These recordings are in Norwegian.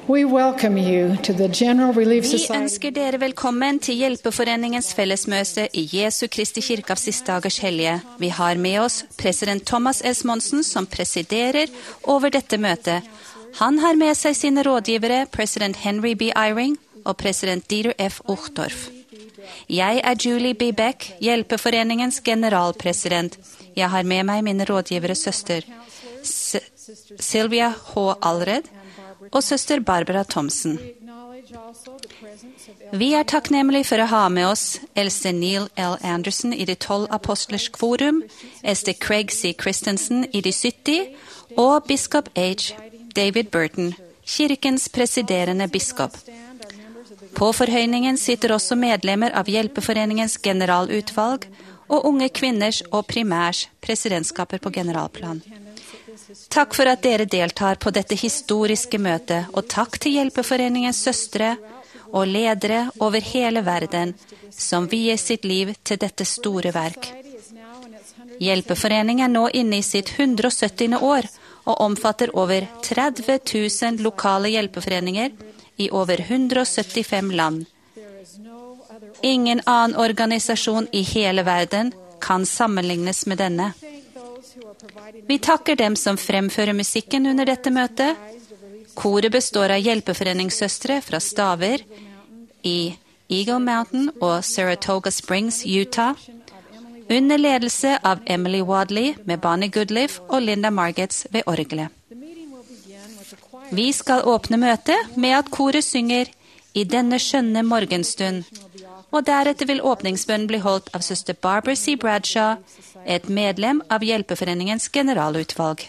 We welcome you to the General Relief Vi Society. ønsker dere velkommen til Hjelpeforeningens fellesmøte i Jesu Kristi Kirke av Siste Dagers Hellige. Vi har med oss president Thomas S. Monsen som presiderer over dette møtet. Han har med seg sine rådgivere, president Henry B. Eyring og president Dieter F. Uchtdorf. Jeg er Julie B. Beck, Hjelpeforeningens generalpresident. Jeg har med meg mine rådgivere søster Sylvia H. Allred og søster Barbara Thomsen. Vi er takknemlige for å ha med oss eldste Neil L. Anderson i de 12 apostlers kvorum, eldste Craig C. Christensen i de 70, og biskop H. David Burton, kirkens presiderende biskop. På forhøyningen sitter også medlemmer av Hjelpeforeningens generalutvalg og unge kvinners og primærs presidentskaper på generalplan. Takk for at dere deltar på dette historiske møtet, og takk til Hjelpeforeningens søstre og ledere over hele verden som vier sitt liv til dette store verk. Hjelpeforeningen er nå inne i sitt 170. år og omfatter over 30 000 lokale hjelpeforeninger i over 175 land. Ingen annen organisasjon i hele verden kan sammenlignes med denne. Vi takker dem som fremfører musikken under dette møtet. Koret består av hjelpeforeningssøstre fra Staver i Eagle Mountain og Saratoga Springs, Utah, under ledelse av Emily Wadley med Bonnie Goodliff og Linda Margetts ved orgelet. Vi skal åpne møtet med at koret synger «I denne skjønne morgenstund», og deretter vil åpningsbønnen bli holdt av søster Barbara C. Bradshaw, et medlem av Hjelpeforeningens generalutvalg.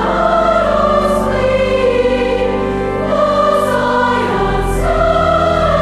Zion,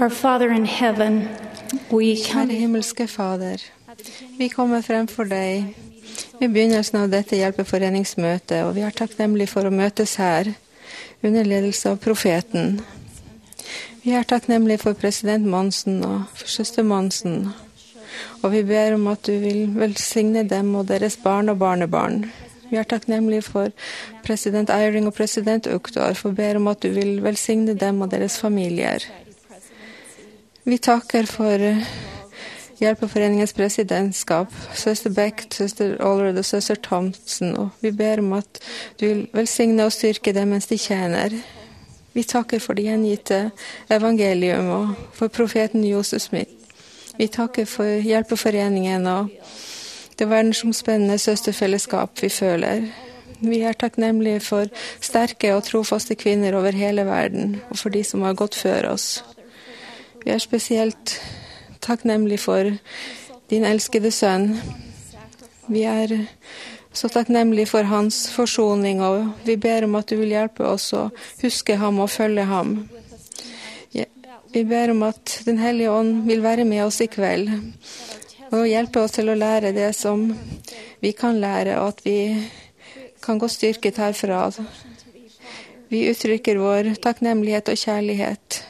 Our Father in heaven, we Kjære himmelske Fader, vi kommer frem for deg i begynnelsen av dette hjelpeforeningsmøtet, og vi er takknemlige for å møtes her under ledelse av profeten. Vi er takknemlige for president Monsen og for søster Monsen, og vi ber om at du vil velsigne dem og deres barn og barnebarn. Vi er takknemlige for president Eyring og president Ukhdar, og ber om at du vil velsigne dem og deres familier. Vi takker for Hjelpeforeningens presidentskap, søster Beck, søster Allred og søster Thompson, og vi ber om at du vil velsigne og styrke dem mens de tjener. Vi takker for det gjengitte evangelium og for profeten Josef Smith. Vi takker for Hjelpeforeningen og det verdensomspennende søsterfellesskap vi føler. Vi er takknemlige for sterke og trofaste kvinner over hele verden, og for de som har gått før oss. Vi er spesielt takknemlige for din elskede sønn. Vi er så takknemlige for hans forsoning, og vi ber om at du vil hjelpe oss å huske ham og følge ham. Vi ber om at Den hellige ånd vil være med oss i kveld, og hjelpe oss til å lære det som vi kan lære, og at vi kan gå styrket herfra. Vi uttrykker vår takknemlighet og kjærlighet.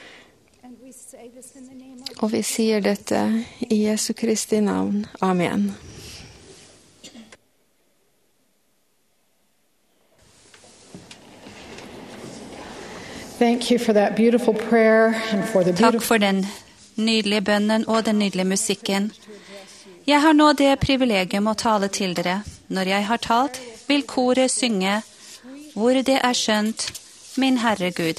Og vi sier dette i Jesu Kristi navn. Amen. Thank you for that beautiful prayer and for the Takk beautiful for den nydelige bønnen og den nydelige musikken. Jeg har nå det privilegium å tale til dere. Når jeg har talt, vil koret synge hvor det er skjønt, min Herre Gud.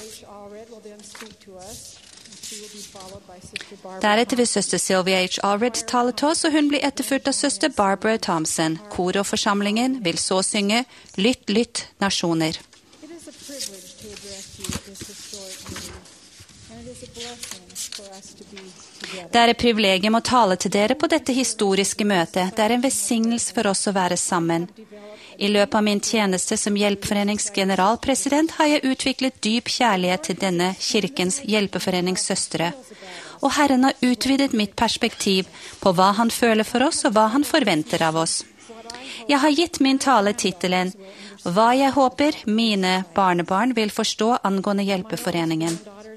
Deretter vil søster Sylvia H. Allred tale til oss, og hun blir etterfulgt av søster Barbara Thompson. Koret og forsamlingen vil så synge Lytt, lytt, nasjoner. Det er et privilegium å tale til dere på dette historiske møtet. Det er en velsignelse for oss å være sammen. I løpet av min tjeneste som Hjelpeforenings generalpresident har jeg utviklet dyp kjærlighet til denne kirkens hjelpeforeningssøstre. Og Herren har utvidet mitt perspektiv på hva han føler for oss og hva han forventer av oss. Jeg har gitt min tale titelen «Hva jeg håper mine barnebarn vil forstå angående Hjelpeforeningen».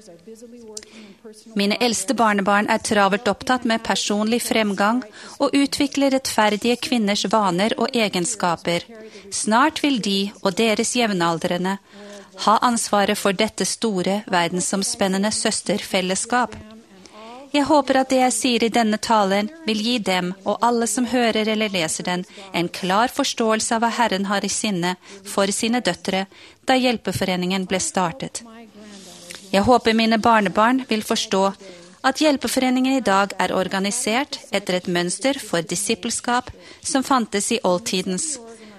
Mine eldste barnebarn er travelt opptatt med personlig fremgang og utvikler rettferdige kvinners vaner og egenskaper. Snart vil de og deres jevnaldrende ha ansvaret for dette store, verdensomspennende søsterfellesskap. Jeg håper at det jeg sier i denne talen vil gi dem og alle som hører eller leser den en klar forståelse av hva Herren har i sinne for sine døtre da Hjelpeforeningen ble startet. Jeg håper mine barnebarn vil forstå at Hjelpeforeningen i dag er organisert etter et mønster for disippelskap som fantes i oldtidens.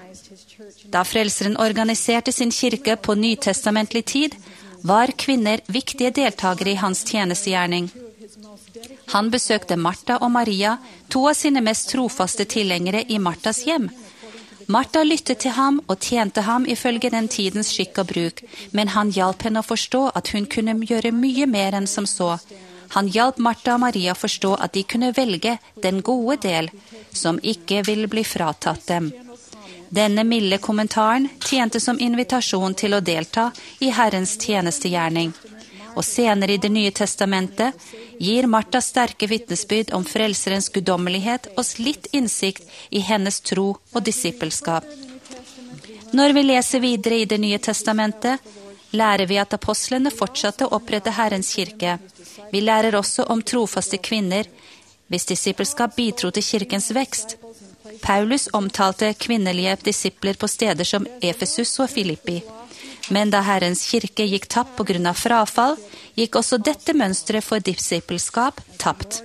Da Frelseren organiserte sin kirke på nytestamentlig tid, var kvinner viktige deltakere i hans tjenestegjerning. Han besøkte Martha og Maria, to av sine mest trofaste tilhengere i Marthas hjem. Martha lyttet til ham og tjente ham ifølge den tidens skikk og bruk, men han hjalp henne å forstå at hun kunne gjøre mye mer enn som så. Han hjalp Martha og Maria å forstå at de kunne velge den gode del, som ikke ville bli fratatt dem. Denne milde kommentaren tjente som invitasjon til å delta i Herrens tjenestegjerning. Og senere i Det nye testamentet gir Martha sterke vitnesbyrd om frelserens guddommelighet og litt innsikt i hennes tro og disippelskap. Når vi leser videre i Det nye testamentet, lærer vi at apostlene fortsatte å opprette Herrens kirke. Vi lærer også om trofaste kvinner, hvis disippelskap bidro til kirkens vekst. Paulus omtalte kvinnelige disipler på steder som Efesus og Filippi. Men da Herrens kirke gikk tapt på grunn av frafall, gikk også dette mønstret for disippelskap tapt.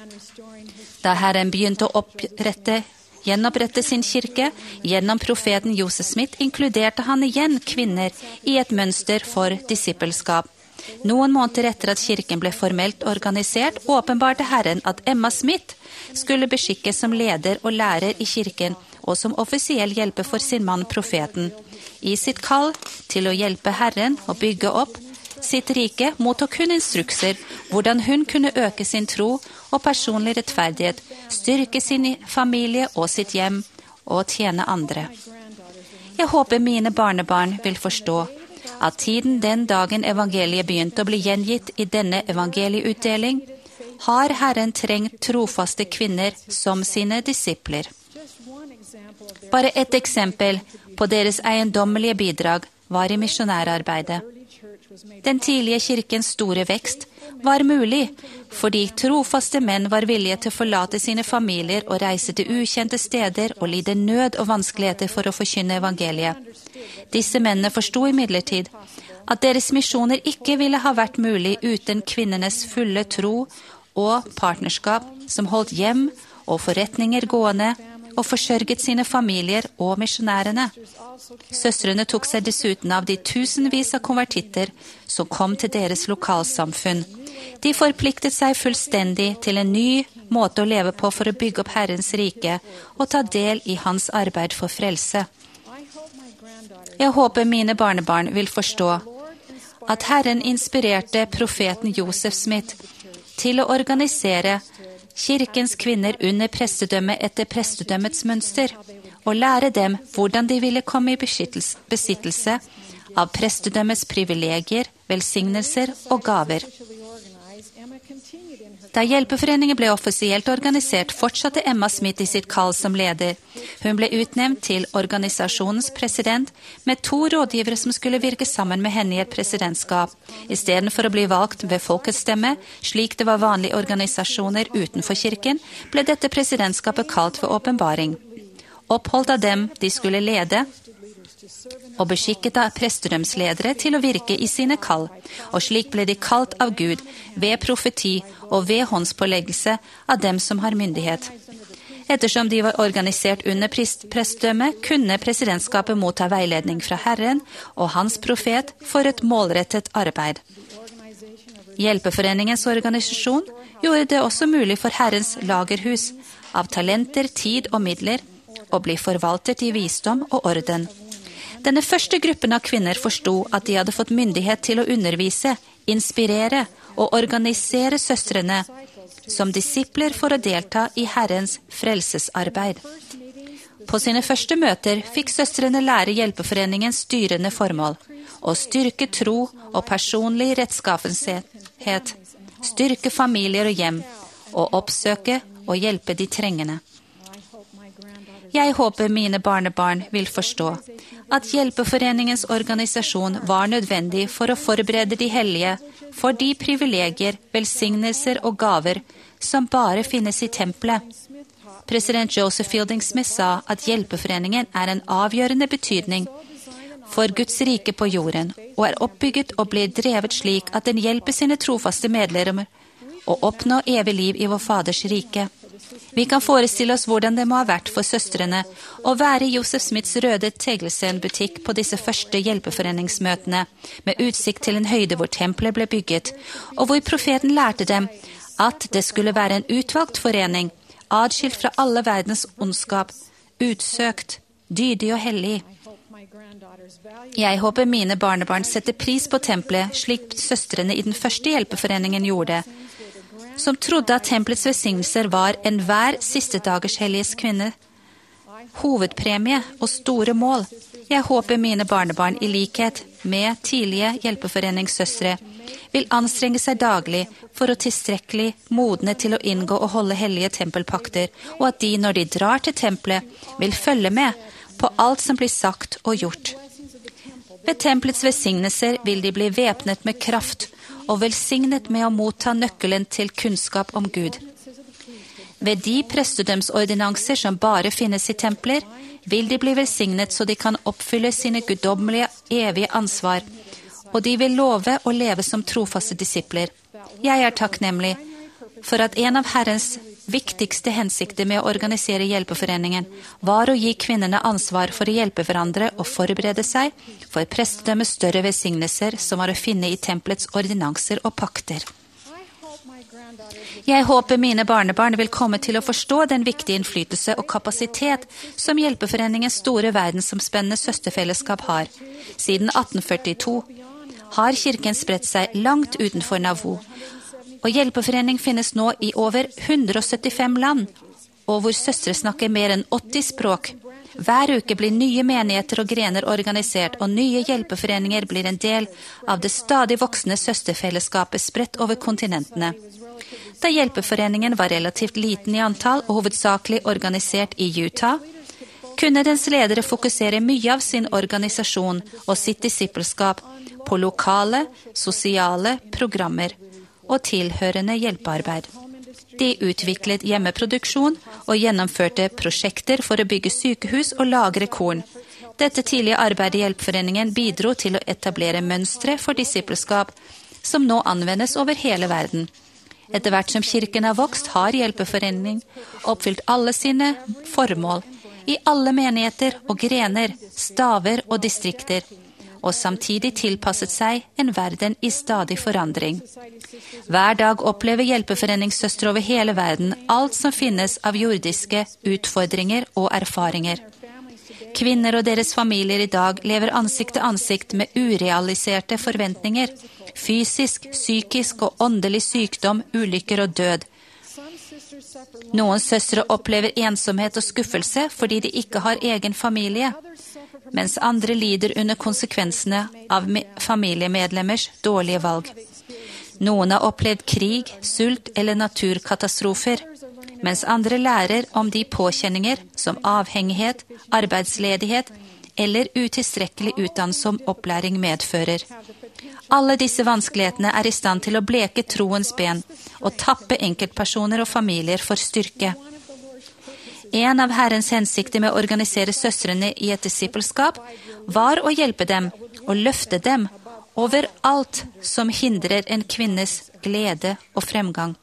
Da Herren begynte å gjenopprette sin kirke, gjennom profeten Josef Smith, inkluderte han igjen kvinner i et mønster for disippelskap. Noen måneder etter at kirken ble formelt organisert, åpenbarte Herren at Emma Smith skulle beskikkes som leder og lærer i kirken, og som offisiell hjelper for sin mann profeten. I sitt kall til å hjelpe Herren og bygge opp, sitt rike, mottok hun instrukser hvordan hun kunne øke sin tro og personlig rettferdighet, styrke sin familie og sitt hjem og tjene andre. Jeg håper mine barnebarn vil forstå at tiden den dagen evangeliet begynte å bli gjengitt i denne evangelieutdeling, har Herren trengt trofaste kvinner som sine disipler. Bare et eksempel på deres eiendommelige bidrag var i misjonærarbeidet. Den tidlige kirkens store vekst var mulig fordi trofaste menn var villige til å forlate sine familier og reise til ukjente steder og lide nød og vanskeligheter for å forkynne evangeliet. Disse mennene forsto imidlertid at deres misjoner ikke ville ha vært mulig uten kvinnenes fulle tro og partnerskap som holdt hjem og forretninger gående og forsørget sine familier og misjonærene. Søstrene tok seg dessuten av de tusenvis av konvertitter som kom til deres lokalsamfunn. De forpliktet seg fullstendig til en ny måte å leve på for å bygge opp Herrens rike og ta del i hans arbeid for frelse. Jeg håper mine barnebarn vil forstå at Herren inspirerte profeten Joseph Smith til å organisere kirkens kvinner under prestedømmet etter prestedømmets mønster, og lære dem hvordan de ville komme i besittelse av prestedømmets privilegier, velsignelser og gaver. Da Hjelpeforeningen ble offisielt organisert, fortsatte Emma Smith i sitt kall som leder. Hun ble utnevnt til organisasjonens president med 2 rådgivere som skulle virke sammen med henne i et presidentskap. I stedet for å bli valgt ved folkets stemme, slik det var vanlige organisasjoner utenfor kirken, ble dette presidentskapet kalt for åpenbaring. Oppholdt av dem de skulle lede, og beskikket av prestedømsledere til å virke i sine kall, og slik ble de kalt av Gud ved profeti og ved håndspåleggelse av dem som har myndighet. Ettersom de var organisert under prestedømmet, kunne presidentskapet motta veiledning fra Herren og hans profet for et målrettet arbeid. Hjelpeforeningens organisasjon gjorde det også mulig for Herrens lagerhus av talenter, tid og midler å bli forvaltet i visdom og orden. Denne første gruppen av kvinner forsto at de hadde fått myndighet til å undervise, inspirere og organisere søstrene som disipler for å delta i Herrens frelsesarbeid. På sine første møter fikk søstrene lære Hjelpeforeningens styrende formål, å styrke tro og personlig rettskaffenhet, styrke familier og hjem, og oppsøke og hjelpe de trengende. Jeg håper mine barnebarn vil forstå at Hjelpeforeningens organisasjon var nødvendig for å forberede de hellige for de privilegier, velsignelser og gaver som bare finnes i tempelet. President Joseph Fielding Smith sa at Hjelpeforeningen er en avgjørende betydning for Guds rike på jorden, og er oppbygget og blir drevet slik at den hjelper sine trofaste medlemmer å oppnå evig liv i vår Faders rike. Vi kan forestille oss hvordan det må ha vært for søstrene å være i Joseph Smiths røde teglstenbutikk på disse første hjelpeforeningsmøtene, med utsikt til en høyde hvor tempelet ble bygget, og hvor profeten lærte dem at det skulle være en utvalgt forening, adskilt fra alle verdens ondskap, utsøkt, dydig og hellig. Jeg håper mine barnebarn setter pris på tempelet, slik søstrene i den første hjelpeforeningen gjorde, som trodde at tempelets velsignelser var enhver siste dagers helliges kvinne, hovedpremie og store mål. Jeg håper mine barnebarn i likhet med tidlige hjelpeforeningssøstre vil anstrenge seg daglig for å tilstrekkelig modne til å inngå og holde hellige tempelpakter, og at de når de drar til tempelet vil følge med på alt som blir sagt og gjort. Ved tempelets velsignelser vil de bli væpnet med kraft og velsignet med å motta nøkkelen til kunnskap om Gud. Ved de prestedømsordinanser som bare finnes i templer, vil de bli velsignet så de kan oppfylle sine guddommelige evige ansvar, og de vil love å leve som trofaste disipler. Jeg er takknemlig for at en av Herrens viktigste hensikter med å organisere Hjelpeforeningen var å gi kvinnene ansvar for å hjelpe hverandre og forberede seg for prestedømmets større velsignelser som var å finne i tempelets ordinanser og pakter. Jeg håper mine barnebarn vil komme til å forstå den viktige innflytelse og kapasitet som Hjelpeforeningens store verdensomspennende søsterfellesskap har. Siden 1842 har kirken spredt seg langt utenfor Nauvoo, og hjelpeforening finnes nå i over 175 land, og hvor søstre snakker mer enn 80 språk. Hver uke blir nye menigheter og grener organisert, og nye hjelpeforeninger blir en del av det stadig voksende søsterfellesskapet spredt over kontinentene. Da hjelpeforeningen var relativt liten i antall og hovedsakelig organisert i Utah, kunne dens ledere fokusere mye av sin organisasjon og sitt disippelskap på lokale, sosiale programmer og tilhørende hjelpearbeid. De utviklet hjemmeproduksjon og gjennomførte prosjekter for å bygge sykehus og lagre korn. Dette tidlige arbeidet i hjelpeforeningen bidro til å etablere mønstre for disippelskap, som nå anvendes over hele verden. Etter hvert som kirken har vokst, har hjelpeforeningen oppfylt alle sine formål i alle menigheter og grener, staver og distrikter, og samtidig tilpasset seg en verden i stadig forandring. Hver dag opplever hjelpeforeningssøstre over hele verden alt som finnes av jordiske utfordringer og erfaringer. Kvinner og deres familier i dag lever ansikt til ansikt med urealiserte forventninger, fysisk, psykisk og åndelig sykdom, ulykker og død. Noen søstre opplever ensomhet og skuffelse fordi de ikke har egen familie, mens andre lider under konsekvensene av familiemedlemmers dårlige valg. Noen har opplevd krig, sult eller naturkatastrofer, mens andre lærer om de påkjenninger som avhengighet, arbeidsledighet eller utilstrekkelig utdannelse og opplæring medfører. Alle disse vanskelighetene er i stand til å bleke troens ben og tappe enkeltpersoner og familier for styrke. En av Herrens hensikter med å organisere søstrene i et disippelskap var å hjelpe dem og løfte dem over alt som hindrer en kvinnes glede og fremgang.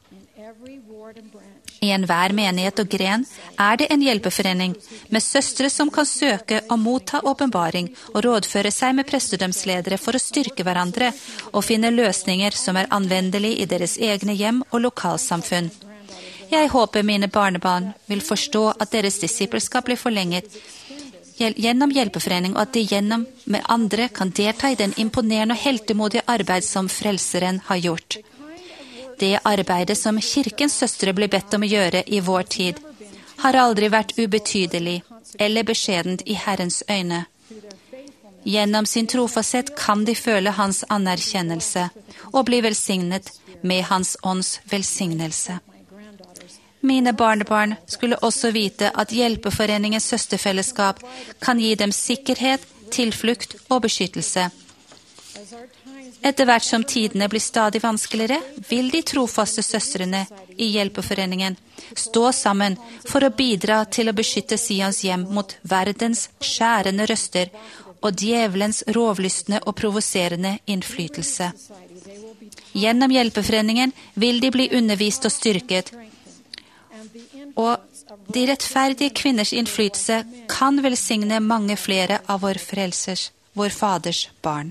I enhver menighet og gren er det en hjelpeforening med søstre som kan søke og motta åpenbaring og rådføre seg med prestedømsledere for å styrke hverandre og finne løsninger som er anvendelige i deres egne hjem og lokalsamfunn. Jeg håper mine barnebarn vil forstå at deres disippelskap blir forlenget gjennom hjelpeforening, og at de gjennom med andre kan delta i den imponerende og heltemodige arbeid som Frelseren har gjort. Det arbeidet som kirkens søstre blir bedt om å gjøre i vår tid, har aldri vært ubetydelig eller beskjedent i Herrens øyne. Gjennom sin trofasthet kan de føle hans anerkjennelse og bli velsignet med hans ånds velsignelse. Mine barnebarn skulle også vite at hjelpeforeningens søsterfellesskap kan gi dem sikkerhet, tilflukt og beskyttelse. Etter hvert som tidene blir stadig vanskeligere, vil de trofaste søstrene i hjelpeforeningen stå sammen for å bidra til å beskytte Sions hjem mot verdens skjærende røster og djevelens rovlystne og provoserende innflytelse. Gjennom hjelpeforeningen vil de bli undervist og styrket, og de rettferdige kvinners innflytelse kan velsigne mange flere av vår Faders barn.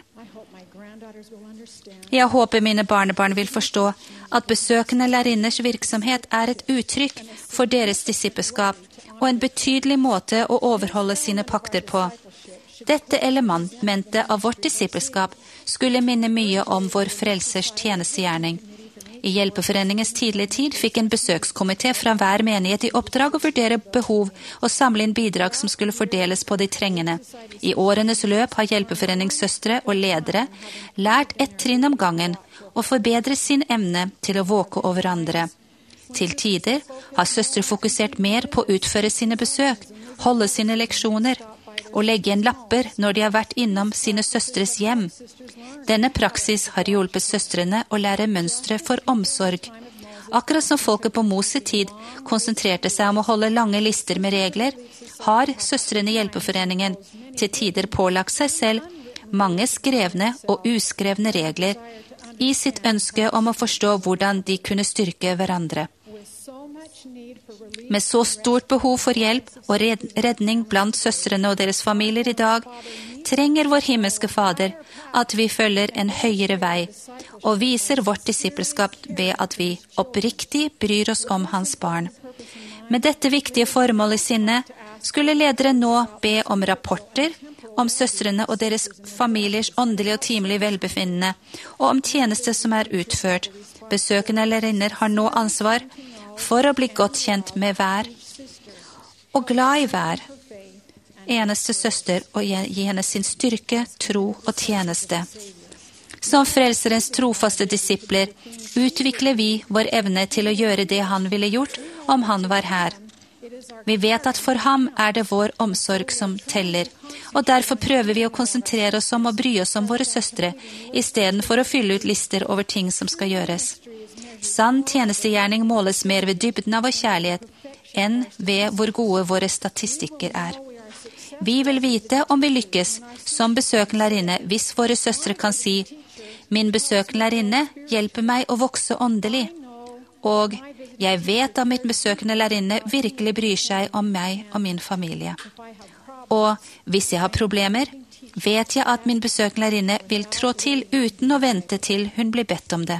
Jeg håper mine barnebarn vil forstå at besøkende lærerinners virksomhet er et uttrykk for deres disippelskap og en betydelig måte å overholde sine pakter på. Dette elementet av vårt disippelskap skulle minne mye om vår Frelsers tjenestegjerning. I hjelpeforeningens tidlige tid fikk en besøkskomité fra hver menighet i oppdrag å vurdere behov og samle inn bidrag som skulle fordeles på de trengende. I årenes løp har hjelpeforeningssøstre og ledere lært ett trinn om gangen og forbedret sin evne til å våke over andre. Til tider har søstre fokusert mer på å utføre sine besøk, holde sine leksjoner og legge igjen lapper når de har vært innom sine søstres hjem. Denne praksis har hjulpet søstrene å lære mønstre for omsorg. Akkurat som folket på Mose tid konsentrerte seg om å holde lange lister med regler, har søstrene i hjelpeforeningen til tider pålagt seg selv mange skrevne og uskrevne regler i sitt ønske om å forstå hvordan de kunne styrke hverandre. Med så stort behov for hjelp og redning blant søstrene og deres familier i dag, trenger vår himmelske Fader at vi følger en høyere vei og viser vårt disippelskap ved at vi oppriktig bryr oss om hans barn. Med dette viktige formål i sinne skulle ledere nå be om rapporter om søstrene og deres familiers åndelige og timelige velbefinnende, og om tjeneste som er utført. Besøkende lærerinner har nå ansvar for å bli godt kjent med hver, og glad i hver eneste søster, og gi henne sin styrke, tro og tjeneste. Som frelserens trofaste disipler utvikler vi vår evne til å gjøre det han ville gjort om han var her. Vi vet at for ham er det vår omsorg som teller, og derfor prøver vi å konsentrere oss om og bry oss om våre søstre, i stedet for å fylle ut lister over ting som skal gjøres. Sann tjenestegjerning måles mer ved dybden av vår kjærlighet, enn ved hvor gode våre statistikker er. Vi vil vite om vi lykkes som besøkende lærerinne hvis våre søstre kan si: «Min besøkende lærerinne hjelper meg å vokse åndelig», og «Jeg vet at min besøkende lærerinne virkelig bryr seg om meg og min familie». Og hvis jeg har problemer, vet jeg at min besøkende lærerinne vil trå til uten å vente til hun blir bedt om det.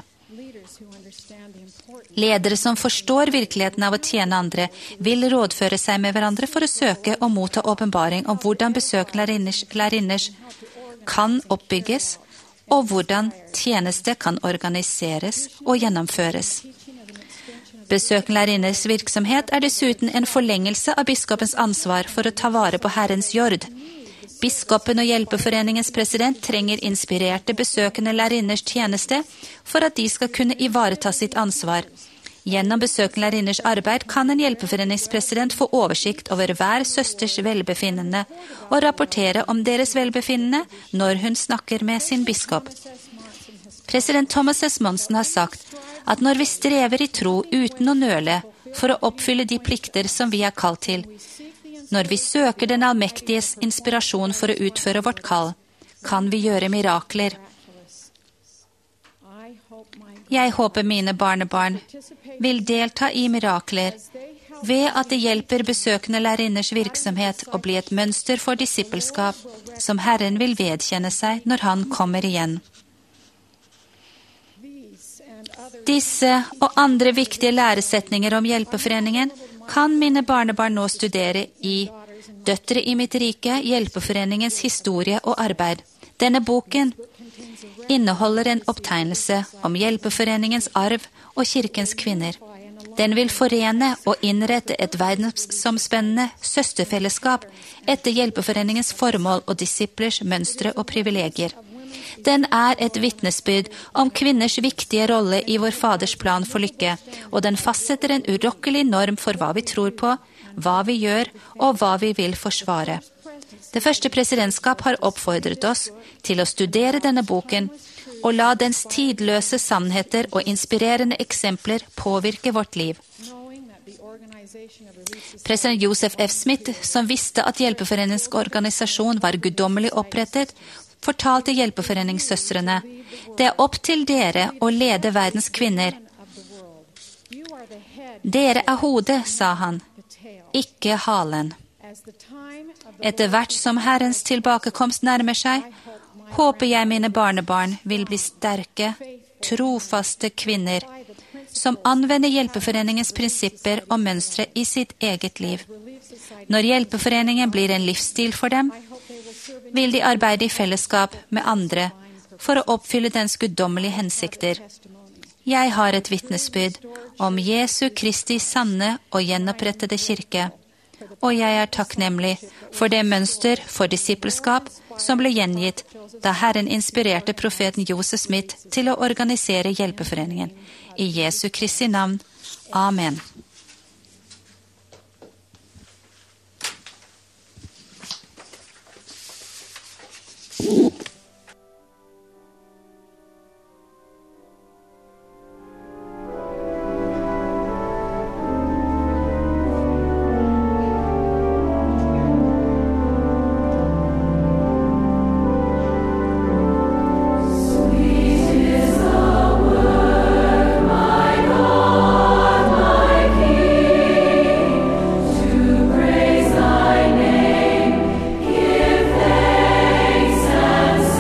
Ledere som forstår virkeligheten av å tjene andre, vil rådføre seg med hverandre for å søke og motta åpenbaring om hvordan besøkende lærerinners kan oppbygges, og hvordan tjeneste kan organiseres og gjennomføres. Besøkende lærerinners virksomhet er dessuten en forlengelse av biskopens ansvar for å ta vare på Herrens jord. Biskopen og hjelpeforeningens president trenger inspirerte besøkende lærerinners tjeneste for at de skal kunne ivareta sitt ansvar. Gjennom besøkende lærerinners arbeid kan en hjelpeforeningspresident få oversikt over hver søsters velbefinnende og rapportere om deres velbefinnende når hun snakker med sin biskop. President Thomas S. Monson har sagt at når vi strever i tro uten å nøle for å oppfylle de plikter som vi er kalt til, når vi søker den allmektiges inspirasjon for å utføre vårt kall, kan vi gjøre mirakler. Jeg håper mine barnebarn vil delta i mirakler ved at det hjelper besøkende lærerinners virksomhet å bli et mønster for disippelskap som Herren vil vedkjenne seg når han kommer igjen. Disse og andre viktige læresetninger om hjelpeforeningen kan mine barnebarn nå studere i Døtre i mitt rike, hjelpeforeningens historie og arbeid. Denne boken inneholder en opptegnelse om hjelpeforeningens arv og kirkens kvinner. Den vil forene og innrette et verdensomspennende søsterfellesskap etter hjelpeforeningens formål og disiplers mønstre og privilegier. Den er et vitnesbyrd om kvinners viktige rolle i vår Faders plan for lykke, og den fastsetter en urokkelig norm for hva vi tror på, hva vi gjør og hva vi vil forsvare. Det første presidentskap har oppfordret oss til å studere denne boken og la dens tidløse sannheter og inspirerende eksempler påvirke vårt liv. President Joseph F. Smith, som visste at hjelpeforeningens organisasjon var guddommelig opprettet, fortalte hjelpeforeningssøstrene: «Det er opp til dere å lede verdens kvinner. Dere er hodet», sa han, «ikke halen.» Etter hvert som Herrens tilbakekomst nærmer seg, håper jeg mine barnebarn vil bli sterke, trofaste kvinner som anvender hjelpeforeningens prinsipper og mønstre i sitt eget liv. Når hjelpeforeningen blir en livsstil for dem, vil de arbeide i fellesskap med andre for å oppfylle dens guddommelige hensikter. Jeg har et vitnesbyrd om Jesu Kristi sanne og gjenopprettede kirke, og jeg er takknemlig for det mønster for disippelskap som ble gjengitt da Herren inspirerte profeten Joseph Smith til å organisere hjelpeforeningen. I Jesu Kristi navn. Amen. Praise thy name, give thanks and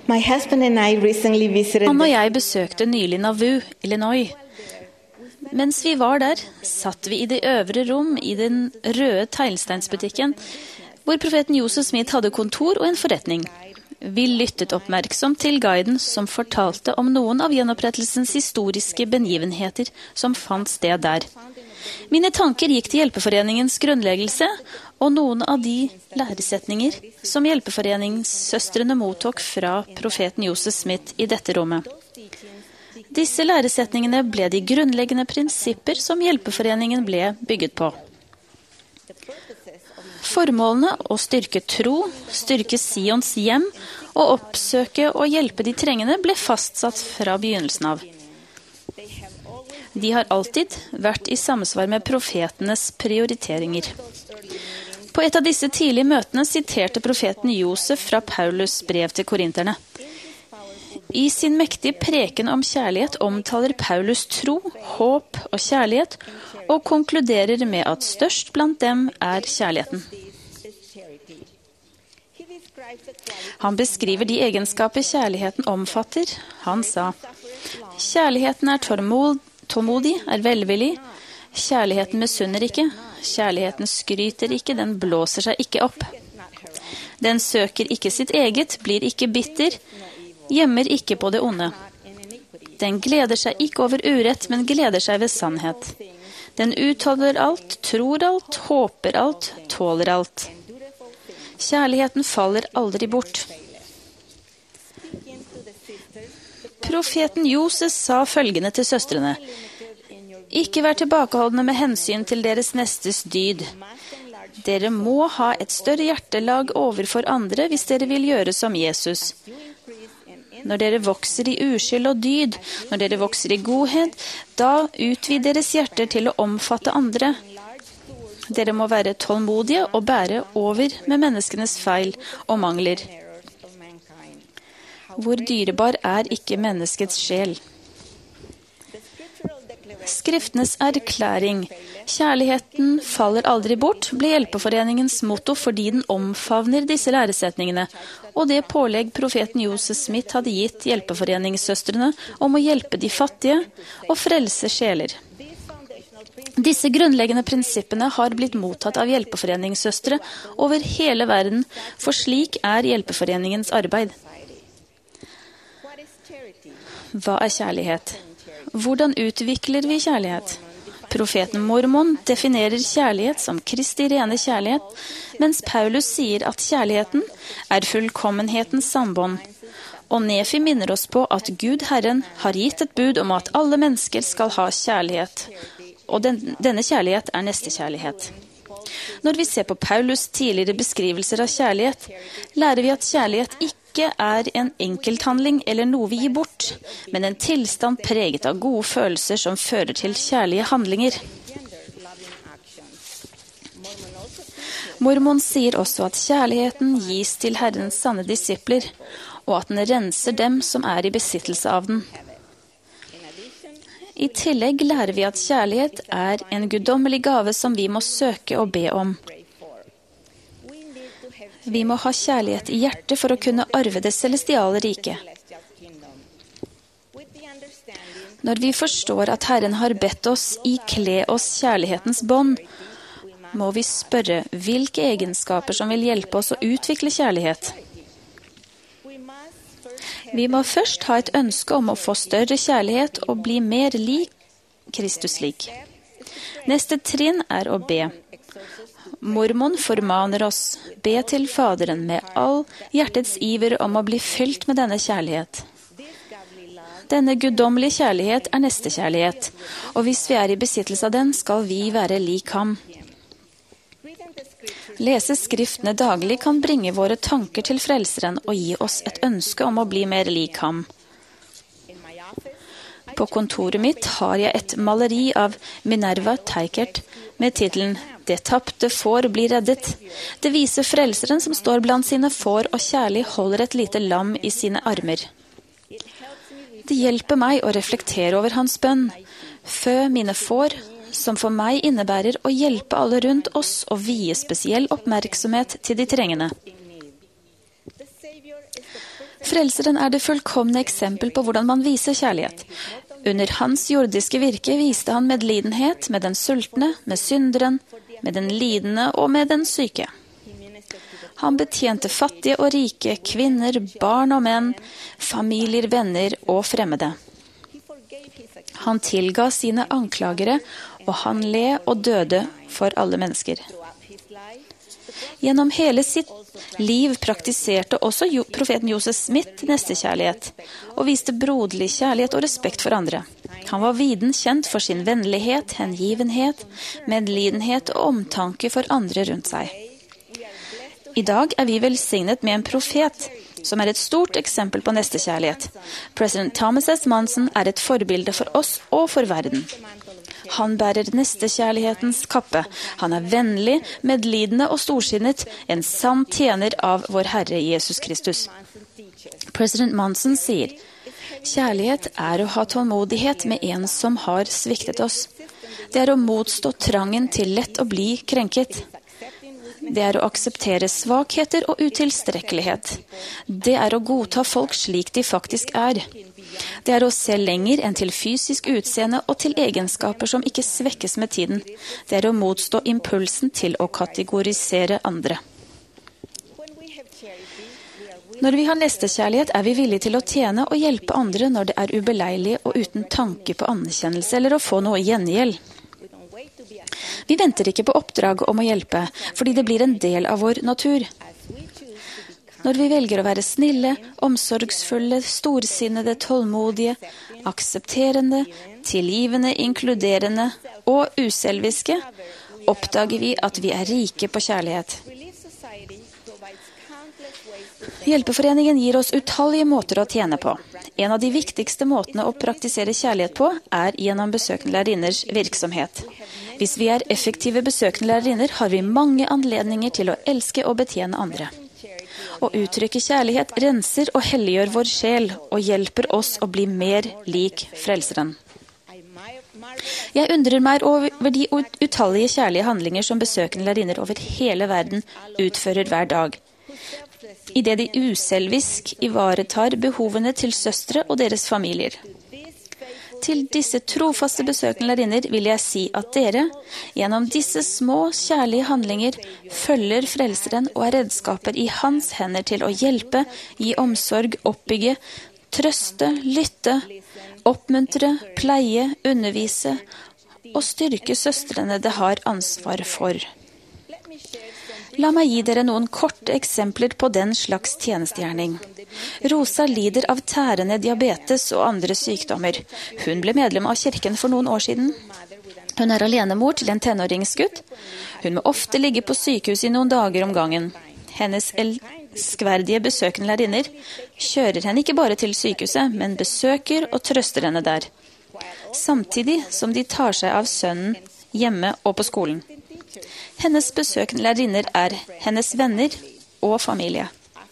My husband and I recently visited Han og jeg besøkte nylig Nauvoo, Illinois. Mens vi var der, satt vi i det øvre rom i den røde teglsteinsbutikken, hvor profeten Joseph Smith hadde kontor og en forretning. Vi lyttet oppmerksomt til guiden som fortalte om noen av gjenopprettelsens historiske begivenheter som fant sted der. Mine tanker gikk til Hjelpeforeningens grunnleggelse og noen av de læresetninger som Hjelpeforeningssøstrene mottok fra profeten Joseph Smith i dette rommet. Disse læresetningene ble de grunnleggende prinsipper som Hjelpeforeningen ble bygget på. Formålene å styrke tro, styrke Sions hjem og oppsøke og hjelpe de trengende ble fastsatt fra begynnelsen av. De har alltid vært i samsvar med profetenes prioriteringer. På et av disse tidlige møtene siterte profeten Josef fra Paulus brev til korinterne. I sin mektige preken om kjærlighet omtaler Paulus tro, håp og kjærlighet, og konkluderer med at størst blant dem er kjærligheten. Han beskriver de egenskaper kjærligheten omfatter. Han sa, kjærligheten er tålmodig, er velvillig, kjærligheten misunner ikke, kjærligheten skryter ikke, den blåser seg ikke opp. Den søker ikke sitt eget, blir ikke bitter, gjemmer ikke på det onde. Den gleder seg ikke over urett, men gleder seg ved sannhet. Den utholder alt, tror alt, håper alt, tåler alt. Kjærligheten faller aldri bort. Profeten Josef sa følgende til søstrene. Ikke vær tilbakeholdne med hensyn til deres nestes dyd. Dere må ha et større hjertelag overfor andre hvis dere vil gjøre som Jesus. Når dere vokser i uskyld og dyd, når dere vokser i godhet, da utvid deres hjerter til å omfatte andre. Dere må være tålmodige og bære over med menneskenes feil og mangler. Hvor dyrebar er ikke menneskets sjel? Skriftenes erklæring, kjærligheten faller aldri bort, ble Hjelpeforeningens motto fordi den omfavner disse læresetningene, og det pålegg profeten Joseph Smith hadde gitt Hjelpeforeningssøstrene om å hjelpe de fattige og frelse sjeler. Disse grunnleggende prinsippene har blitt mottatt av Hjelpeforeningssøstre over hele verden, for slik er Hjelpeforeningens arbeid. Hva er kjærlighet? Hvordan utvikler vi kjærlighet? Profeten Mormon definerer kjærlighet som Kristi rene kjærlighet, mens Paulus sier at kjærligheten er fullkommenhetens sambånd. Og Nefi minner oss på at Gud Herren har gitt et bud om at alle mennesker skal ha kjærlighet. Og denne kjærlighet er nestekjærlighet. Når vi ser på Paulus tidligere beskrivelser av kjærlighet, lærer vi at kjærlighet ikke er en enkelthandling eller noe vi gir bort, men en tilstand preget av gode følelser som fører til kjærlige handlinger. Mormon sier også at kjærligheten gis til Herrens sanne disipler, og at den renser dem som er i besittelse av den. I tillegg lærer vi at kjærlighet er en guddommelig gave som vi må søke og be om. Vi må ha kjærlighet i hjertet for å kunne arve det celestiale riket. Når vi forstår at Herren har bedt oss ikle oss kjærlighetens bånd, må vi spørre hvilke egenskaper som vil hjelpe oss å utvikle kjærlighet. Vi må først ha et ønske om å få større kjærlighet og bli mer lik Kristus lik. Neste trinn er å be. Mormon formaner oss, be til Faderen med all hjertets iver om å bli fylt med denne kjærlighet. Denne guddommelige kjærlighet er nestekjærlighet, og hvis vi er i besittelse av den, skal vi være lik ham. Lese skriftene daglig kan bringe våre tanker til frelseren og gi oss et ønske om å bli mer lik ham. På kontoret mitt har jeg et maleri av Minerva Teichert med titelen «Det tapte får bli reddet». Det viser frelseren som står blant sine får og kjærlig holder et lite lam i sine armer. Det hjelper meg å reflektere over hans bønn. Fø mine får, som for meg innebærer å hjelpe alle rundt oss og vie spesiell oppmerksomhet til de trengende. Frelseren er det fullkomne eksempel på hvordan man viser kjærlighet. Under hans jordiske virke viste han medlidenhet med den sultne, med synderen, med den lidende og med den syke. Han betjente fattige og rike, kvinner, barn og menn, familier, venner og fremmede. Han tilga sine anklagere, og han le og døde for alle mennesker. Gjennom hele sitt liv praktiserte også profeten Josef Smith nestekjærlighet, og viste broderlig kjærlighet og respekt for andre. Han var viden kjent for sin vennlighet, hengivenhet, medlidenhet og omtanke for andre rundt seg. I dag er vi velsignet med en profet, som er et stort eksempel på nestekjærlighet. President Thomas S. Monson er et forbilde for oss og for verden. Han bærer nestekjærlighetens kappe. Han er vennlig, medlidende og storsinnet, en sann tjener av vår Herre Jesus Kristus. President Monson sier, kjærlighet er å ha tålmodighet med en som har sviktet oss. Det er å motstå trangen til lett å bli krenket. Det er å akseptere svakheter og utilstrekkelighet. Det er å godta folk slik de faktisk er. Det er å se lenger enn til fysisk utseende og til egenskaper som ikke svekkes med tiden. Det er å motstå impulsen til å kategorisere andre. Når vi har nestekjærlighet, er vi villige til å tjene og hjelpe andre når det er ubeleilig og uten tanke på anerkjennelse eller å få noe gjengjeld. Vi venter ikke på oppdrag om å hjelpe, fordi det blir en del av vår natur. Når vi velger å være snille, omsorgsfulle, storsinnede, tålmodige, aksepterende, tilgivende, inkluderende og uselviske, oppdager vi at vi er rike på kjærlighet. Hjelpeforeningen gir oss utallige måter å tjene på. En av de viktigste måtene å praktisere kjærlighet på er gjennom besøkende lærerinners virksomhet. Hvis vi er effektive besøkende lærerinner, har vi mange anledninger til å elske og betjene andre. Å uttrykke kjærlighet renser og helliggjør vår sjel og hjelper oss å bli mer lik Frelseren. Jeg undrer meg over de utallige kjærlige handlinger som besøkende lærerinner over hele verden utfører hver dag. I det de uselvisk ivaretar behovene til søstre og deres familier. Til disse trofaste besøkende lærerinner vil jeg si at dere, gjennom disse små, kjærlige handlinger, følger Frelseren og er redskaper i hans hender til å hjelpe, gi omsorg, oppbygge, trøste, lytte, oppmuntre, pleie, undervise og styrke søstrene det har ansvar for. La meg gi dere noen korte eksempler på den slags tjenestegjerning. Rosa lider av tærende diabetes og andre sykdommer. Hun ble medlem av kirken for noen år siden. Hun er alenemor til en tenåringsgutt. Hun må ofte ligge på sykehus i noen dager om gangen. Hennes elskverdige besøkende lærerinner kjører henne ikke bare til sykehuset, men besøker og trøster henne der. Samtidig som de tar seg av sønnen hjemme og på skolen. Hennes besøkende lærerinner er hennes venner og familie.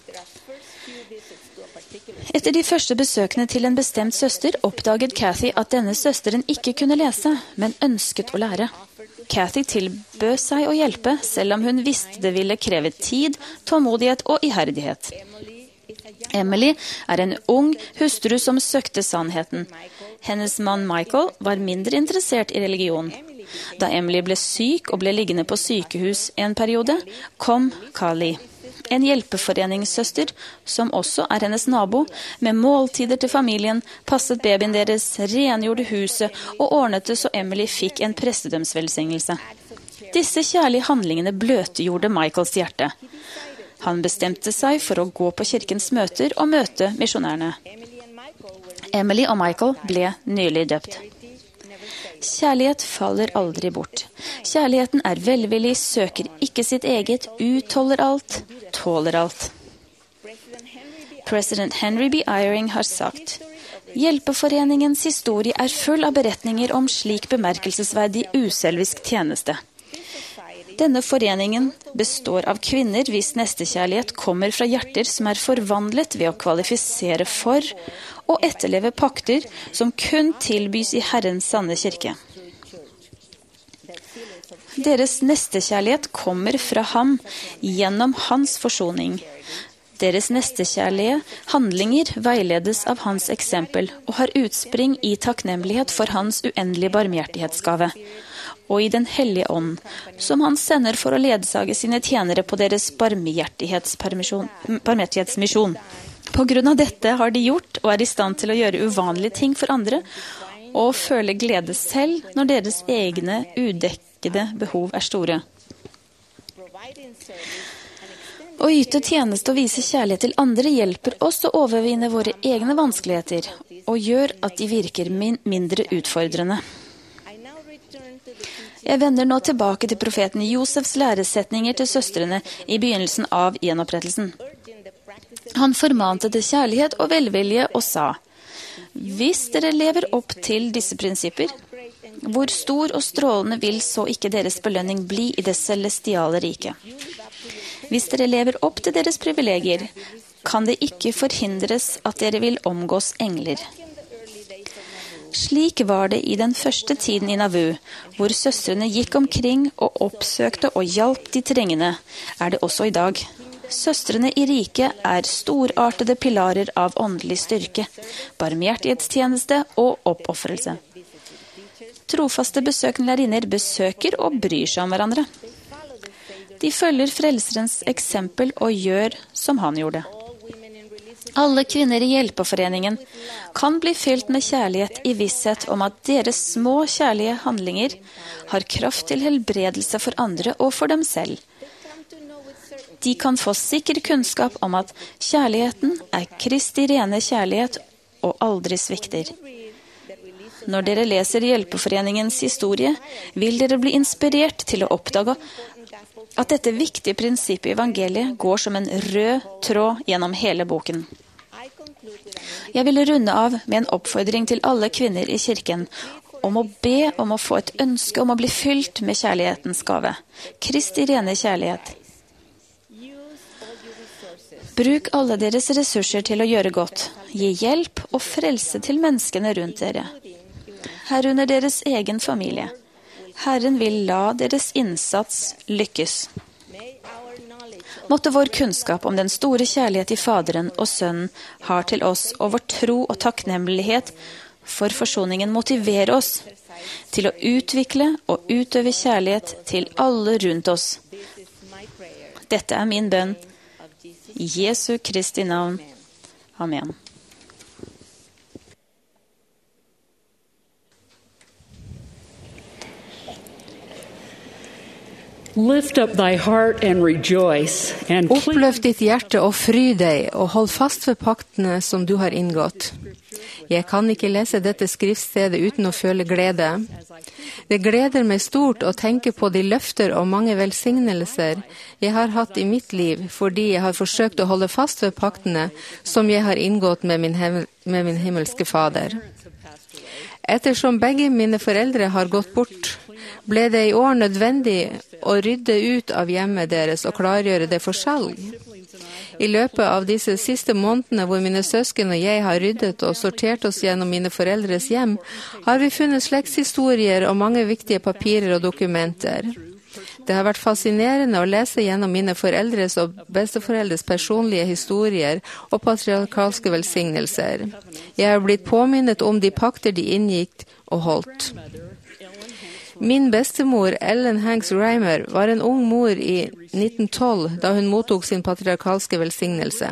Etter de første besøkene til en bestemt søster oppdaget Kathy at denne søsteren ikke kunne lese, men ønsket å lære. Kathy tilbød seg å hjelpe, selv om hun visste det ville kreve tid, tålmodighet og iherdighet. Emily er en ung hustru som søkte sannheten. Hennes mann Michael var mindre interessert i religion. Da Emily ble syk og ble liggende på sykehus en periode, kom Kali, en hjelpeforeningssøster som også er hennes nabo, med måltider til familien, passet babyen deres, rengjorde huset og ordnet det så Emily fikk en prestedømsvelsignelse. Disse kjærlige handlingene bløtgjorde Michaels hjerte. Han bestemte seg for å gå på kirkens møter og møte misjonærene. Emily og Michael ble nylig døpt. Kjærlighet faller aldri bort. Kjærligheten er velvillig, søker ikke sitt eget, utholder alt, tåler alt. President Henry B. Eyring har sagt, Hjelpeforeningens historie er full av beretninger om slik bemerkelsesverdig uselvisk tjeneste. Denne foreningen består av kvinner hvis nestekjærlighet kommer fra hjerter som er forvandlet ved å kvalifisere for og etterleve pakter som kun tilbys i Herrens sanne kirke. Deres nestekjærlighet kommer fra ham gjennom hans forsoning. Deres nestekjærlige handlinger veiledes av hans eksempel og har utspring i takknemlighet for hans uendelige barmhjertighetsgave, og i den hellige ånd, som han sender for å ledsage sine tjenere på deres barmhjertighetsmisjon. På grunn av dette har de gjort og er i stand til å gjøre uvanlige ting for andre, og føle glede selv når deres egne udekkede behov er store. Å yte tjeneste og vise kjærlighet til andre hjelper oss å overvinne våre egne vanskeligheter, og gjør at de virker mindre utfordrende. Jeg vender nå tilbake til profeten Josefs læresetninger til søstrene i begynnelsen av gjenopprettelsen. Han formante til kjærlighet og velvilje og sa: Hvis dere lever opp til disse prinsipper, hvor stor og strålende vil så ikke deres belønning bli i det celestiale riket? Hvis dere lever opp til deres privilegier, kan det ikke forhindres at dere vil omgås engler. Slik var det i den første tiden i Nauvoo, hvor søstrene gikk omkring og oppsøkte og hjalp de trengende, er det også i dag. Søstrene i riket er storartede pilarer av åndelig styrke, barmhjertighetstjeneste og oppoffrelse. Trofaste besøkende lærerinner besøker og bryr seg om hverandre. De følger Frelserens eksempel og gjør som han gjorde. Alle kvinner i hjelpeforeningen kan bli fylt med kjærlighet i visshet om at deres små kjærlige handlinger har kraft til helbredelse for andre og for dem selv. De kan få sikker kunnskap om at kjærligheten er Kristi rene kjærlighet og aldri svikter. Når dere leser Hjelpeforeningens historie, vil dere bli inspirert til å oppdage at dette viktige prinsippet i evangeliet går som en rød tråd gjennom hele boken. Jeg vil runde av med en oppfordring til alle kvinner i kirken om å be om å få et ønske om å bli fylt med kjærlighetens gave. Kristi rene kjærlighet. Bruk alle deres ressurser til å gjøre godt. Gi hjelp og frelse til menneskene rundt dere. Herunder deres egen familie. Herren vil la deres innsats lykkes. Måtte vår kunnskap om den store kjærlighet i Faderen og Sønnen har til oss, og vår tro og takknemlighet for forsoningen motivere oss til å utvikle og utøve kjærlighet til alle rundt oss. Dette er min bønn. I Jesu Kristi navn. Amen. Oppløft ditt hjerte og fry deg, og hold fast ved paktene som du har inngått. Jeg kan ikke lese dette skriftstedet uten å føle glede. Det gleder meg stort å tenke på de løfter og mange velsignelser jeg har hatt i mitt liv, fordi jeg har forsøkt å holde fast ved paktene som jeg har inngått med min himmelske Fader. Ettersom begge mine foreldre har gått bort, ble det i år nødvendig å rydde ut av hjemmet deres og klargjøre det for salg. I løpet av disse siste månedene hvor mine søsken og jeg har ryddet og sortert oss gjennom mine foreldres hjem, har vi funnet slektshistorier og mange viktige papirer og dokumenter. Det har vært fascinerende å lese gjennom mine foreldres og besteforeldres personlige historier og patriarkalske velsignelser. Jeg har blitt påminnet om de pakter de inngikk og holdt. Min bestemor, Ellen Hanks Reimer, var en ung mor i 1912 da hun mottok sin patriarkalske velsignelse.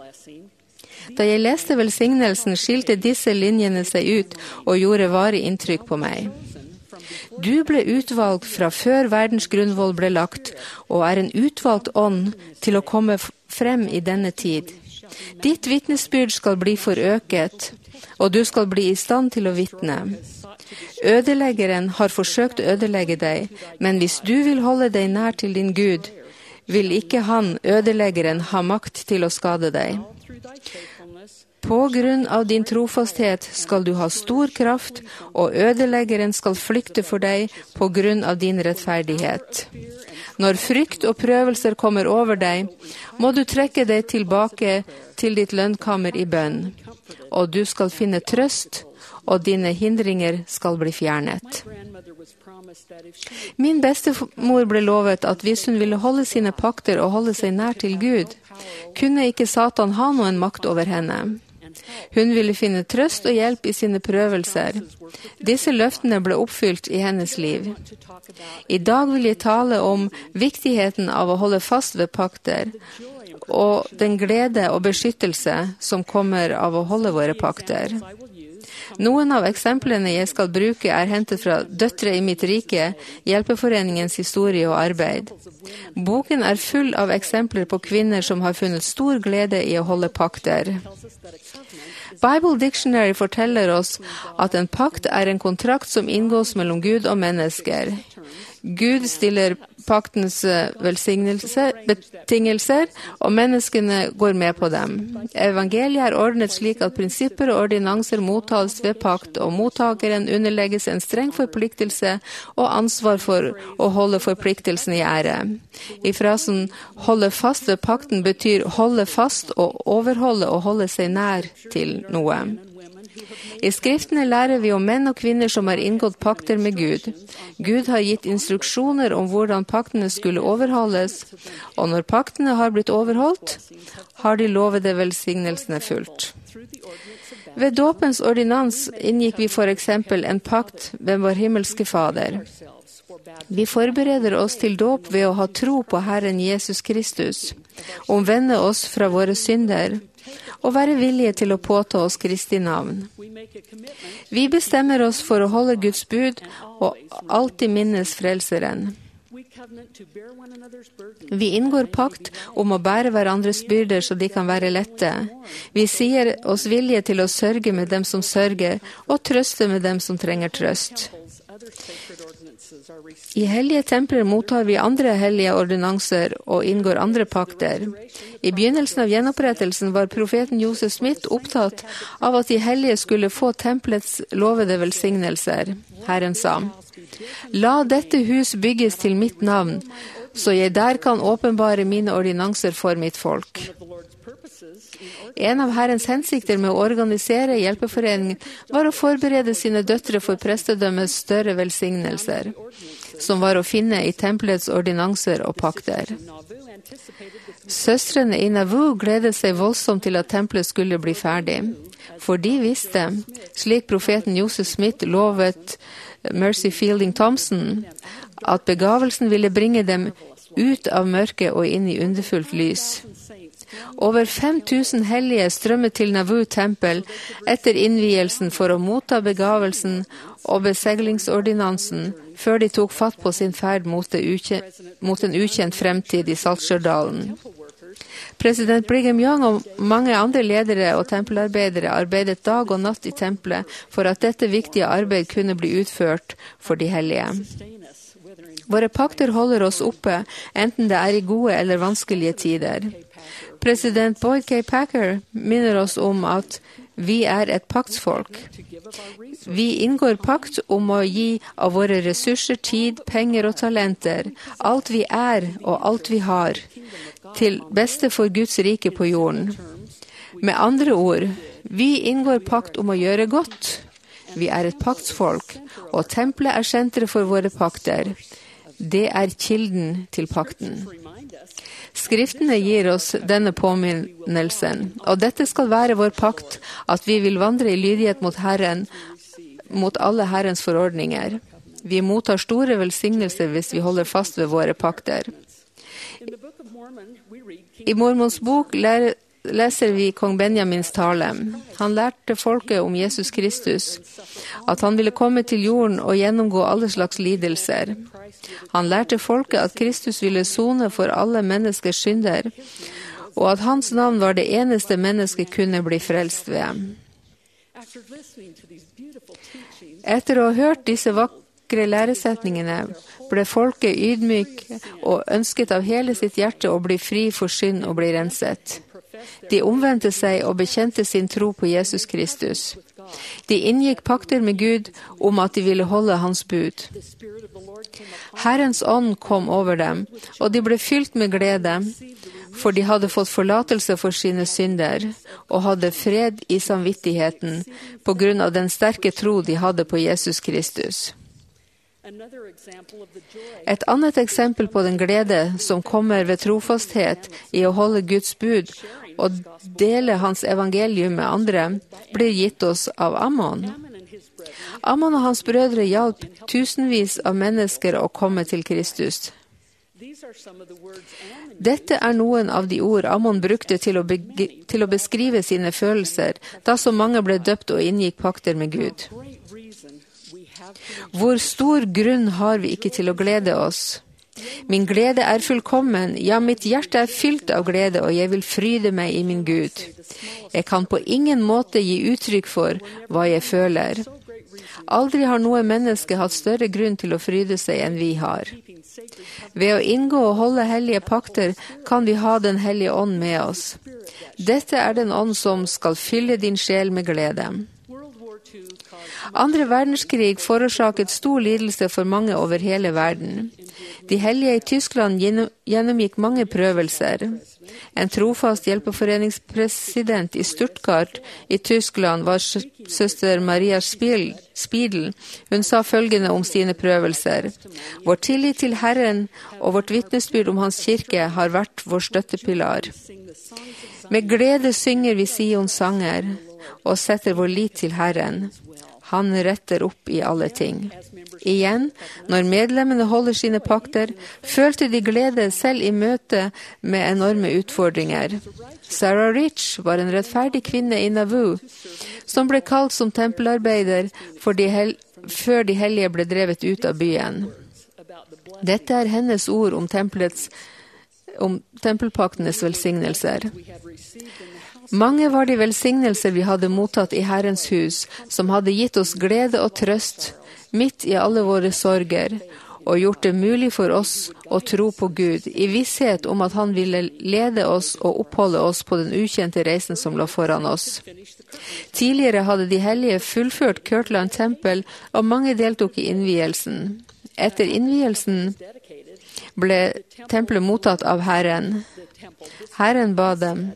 Da jeg leste velsignelsen, skilte disse linjene seg ut og gjorde varig inntrykk på meg. Du ble utvalgt fra før verdens grunnvoll ble lagt, og er en utvalgt ånd til å komme frem i denne tid. Ditt vitnesbyrd skal bli forøket, og du skal bli i stand til å vitne. Ødeleggeren har forsøkt å ødelegge deg, men hvis du vil holde deg nær til din Gud, vil ikke han, ødeleggeren, ha makt til å skade deg. På grunn av din trofasthet skal du ha stor kraft, og ødeleggeren skal flykte for deg på grunn av din rettferdighet. Når frykt og prøvelser kommer over deg, må du trekke deg tilbake til ditt lønnkammer i bønn, og du skal finne trøst, og dine hindringer skal bli fjernet. Min bestemor ble lovet at hvis hun ville holde sine pakter og holde seg nær til Gud, kunne ikke Satan ha noen makt over henne. Hun ville finne trøst og hjelp i sine prøvelser. Disse løftene ble oppfylt i hennes liv. I dag vil jeg tale om viktigheten av å holde fast ved pakter, og den glede og beskyttelse som kommer av å holde våre pakter. Noen av eksemplene jeg skal bruke er hentet fra Døtre i mitt rike, Hjelpeforeningens historie og arbeid. Boken er full av eksempler på kvinner som har funnet stor glede i å holde pakter. Bible Dictionary forteller oss at en pakt er en kontrakt som inngås mellom Gud og mennesker. Gud stiller paktens betingelser, og menneskene går med på dem. Evangeliet er ordnet slik at prinsipper og ordinanser mottales ved pakt, og mottakeren underlegges en streng forpliktelse og ansvar for å holde forpliktelsen i ære. I frasen «holde fast ved pakten» betyr holde fast og overholde og holde seg nær til noe. I skriftene lærer vi om menn og kvinner som har inngått pakter med Gud. Gud har gitt instruksjoner om hvordan paktene skulle overholdes, og når paktene har blitt overholdt, har de lovede velsignelsene fulgt. Ved dåpens ordinans inngikk vi for eksempel en pakt ved vår himmelske Fader. Vi forbereder oss til dåp ved å ha tro på Herren Jesus Kristus, omvende oss fra våre synder, og være villige til å påta oss Kristi navn. Vi bestemmer oss for å holde Guds bud og alltid minnes Frelseren. Vi inngår pakt om å bære hverandres byrder så de kan være lette. Vi sier oss villige til å sørge med dem som sørger, og trøste med dem som trenger trøst. I hellige templer mottar vi andre hellige ordinanser og inngår andre pakter. I begynnelsen av gjenopprettelsen var profeten Joseph Smith opptatt av at de hellige skulle få templets lovede velsignelser. Herren sa, «La dette hus bygges til mitt navn, så jeg der kan åpenbare mine ordinanser for mitt folk.» En av Herrens hensikter med å organisere Hjelpeforeningen var å forberede sine døtre for prestedømmets større velsignelser, som var å finne i tempelets ordinanser og pakter. Søstrene i Nauvoo gledet seg voldsomt til at tempelet skulle bli ferdig, for de visste, slik profeten Joseph Smith lovet Mercy Fielding Thompson, at begavelsen ville bringe dem ut av mørket og inn i underfullt lys. Over 5000 hellige strømmet til Nauvoo tempel etter innvielsen for å motta begavelsen og beseglingsordinansen før de tok fatt på sin ferd mot en ukjent fremtid i Saltsjødalen. President Brigham Young og mange andre ledere og tempelarbeidere arbeidet dag og natt i tempelet for at dette viktige arbeid kunne bli utført for de hellige. Våre pakter holder oss oppe, enten det er i gode eller vanskelige tider. President Boyd K. Packer minner oss om at vi er et paktsfolk. Vi inngår pakt om å gi av våre ressurser, tid, penger og talenter, alt vi er og alt vi har, til beste for Guds rike på jorden. Med andre ord, vi inngår pakt om å gjøre godt. Vi er et paktsfolk, og tempelet er senteret for våre pakter. Det er kilden til pakten. Skriftene gir oss denne påminnelsen, og dette skal være vår pakt, at vi vil vandre i lydighet mot Herren, mot alle Herrens forordninger. Vi mottar store velsignelser hvis vi holder fast ved våre pakter. I Mormons bok leser vi kong Benjamins tale. Han lærte folket om Jesus Kristus, at han ville komme til jorden og gjennomgå alle slags lidelser. Han lærte folket at Kristus ville sone for alle menneskers synder, og at hans navn var det eneste mennesket kunne bli frelst ved. Etter å ha hørt disse vakre læresetningene, ble folket ydmyk og ønsket av hele sitt hjerte å bli fri for synd og bli renset. De omvendte seg og bekjente sin tro på Jesus Kristus. De inngikk pakter med Gud om at de ville holde hans bud. Herrens ånd kom over dem, og de ble fylt med glede, for de hadde fått forlatelse for sine synder, og hadde fred i samvittigheten på grunn av den sterke tro de hadde på Jesus Kristus. Et annet eksempel på den glede som kommer ved trofasthet i å holde Guds bud og dele hans evangelium med andre, blir gitt oss av Ammon. Ammon og hans brødre hjalp tusenvis av mennesker å komme til Kristus. Dette er noen av de ord Ammon brukte til å beskrive sine følelser, da så mange ble døpt og inngikk pakter med Gud. Hvor stor grunn har vi ikke til å glede oss? Min glede er fullkommen, ja, mitt hjerte er fylt av glede, og jeg vil fryde meg i min Gud. Jeg kan på ingen måte gi uttrykk for hva jeg føler. Aldri har noe menneske hatt større grunn til å fryde seg enn vi har. Ved å inngå og holde hellige pakter kan vi ha den hellige ånd med oss. Dette er den ånd som skal fylle din sjel med glede. Andre verdenskrig forårsaket stor lidelse for mange over hele verden. De hellige i Tyskland gjennomgikk mange prøvelser. En trofast hjelpeforeningspresident i Stuttgart i Tyskland var søster Maria Spiedel. Hun sa følgende om sine prøvelser: Vår tillit til Herren og vårt vitnesbyrd om hans kirke har vært vår støttepilar. Med glede synger vi Sions sanger og setter vår lit til Herren. Han retter opp i alle ting. Igjen, når medlemmene holder sine pakter, følte de glede selv i møte med enorme utfordringer. Sarah Rich var en rettferdig kvinne i Nauvoo, som ble kalt som tempelarbeider før de hellige ble drevet ut av byen. Dette er hennes ord om tempelpaktenes velsignelser. Mange var de velsignelser vi hadde mottatt i Herrens hus, som hadde gitt oss glede og trøst midt i alle våre sorger, og gjort det mulig for oss å tro på Gud, i visshet om at han ville lede oss og oppholde oss på den ukjente reisen som lå foran oss. Tidligere hadde de hellige fullført Kirtland tempel, og mange deltok i innvielsen. Etter innvielsen ble tempelet mottatt av Herren. Herren ba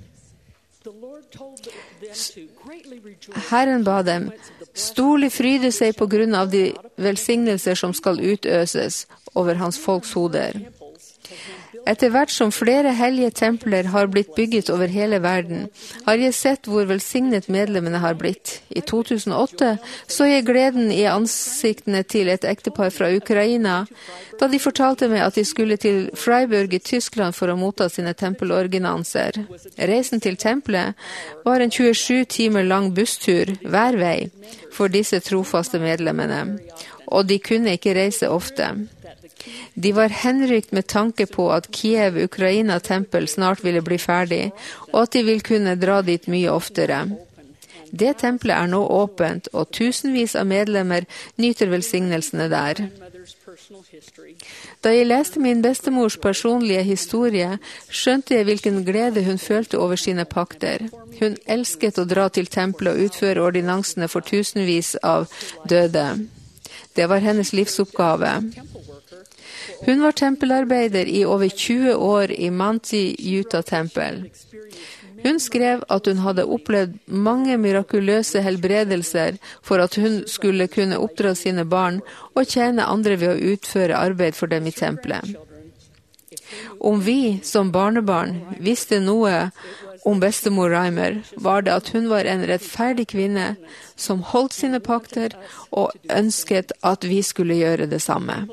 dem, storlig fryde seg på grunn av de velsignelser som skal utøses over hans folks hoder. Etter hvert som flere hellige templer har blitt bygget over hele verden, har jeg sett hvor velsignet medlemmene har blitt. I 2008 så jeg gleden i ansiktene til et ektepar fra Ukraina, da de fortalte meg at de skulle til Freiburg i Tyskland for å motta sine tempelordinanser. Reisen til tempelet var en 27 timer lang busstur hver vei for disse trofaste medlemmene, og de kunne ikke reise ofte. De var henrykt med tanke på at Kiev, Ukraina tempel snart ville bli ferdig, og at de ville kunne dra dit mye oftere. Det tempelet er nå åpent, og tusenvis av medlemmer nyter velsignelsene der. Da jeg leste min bestemors personlige historie, skjønte jeg hvilken glede hun følte over sine pakter. Hun elsket å dra til tempelet og utføre ordinansene for tusenvis av døde. Det var hennes livsoppgave. Hun var tempelarbeider i over 20 år i Manti Utah tempel. Hun skrev at hun hadde opplevd mange mirakuløse helbredelser for at hun skulle kunne oppdra sine barn og tjene andre ved å utføre arbeid for dem i tempelet. Om vi som barnebarn visste noe om bestemor Reimer, var det at hun var en rettferdig kvinne som holdt sine pakter og ønsket at vi skulle gjøre det samme.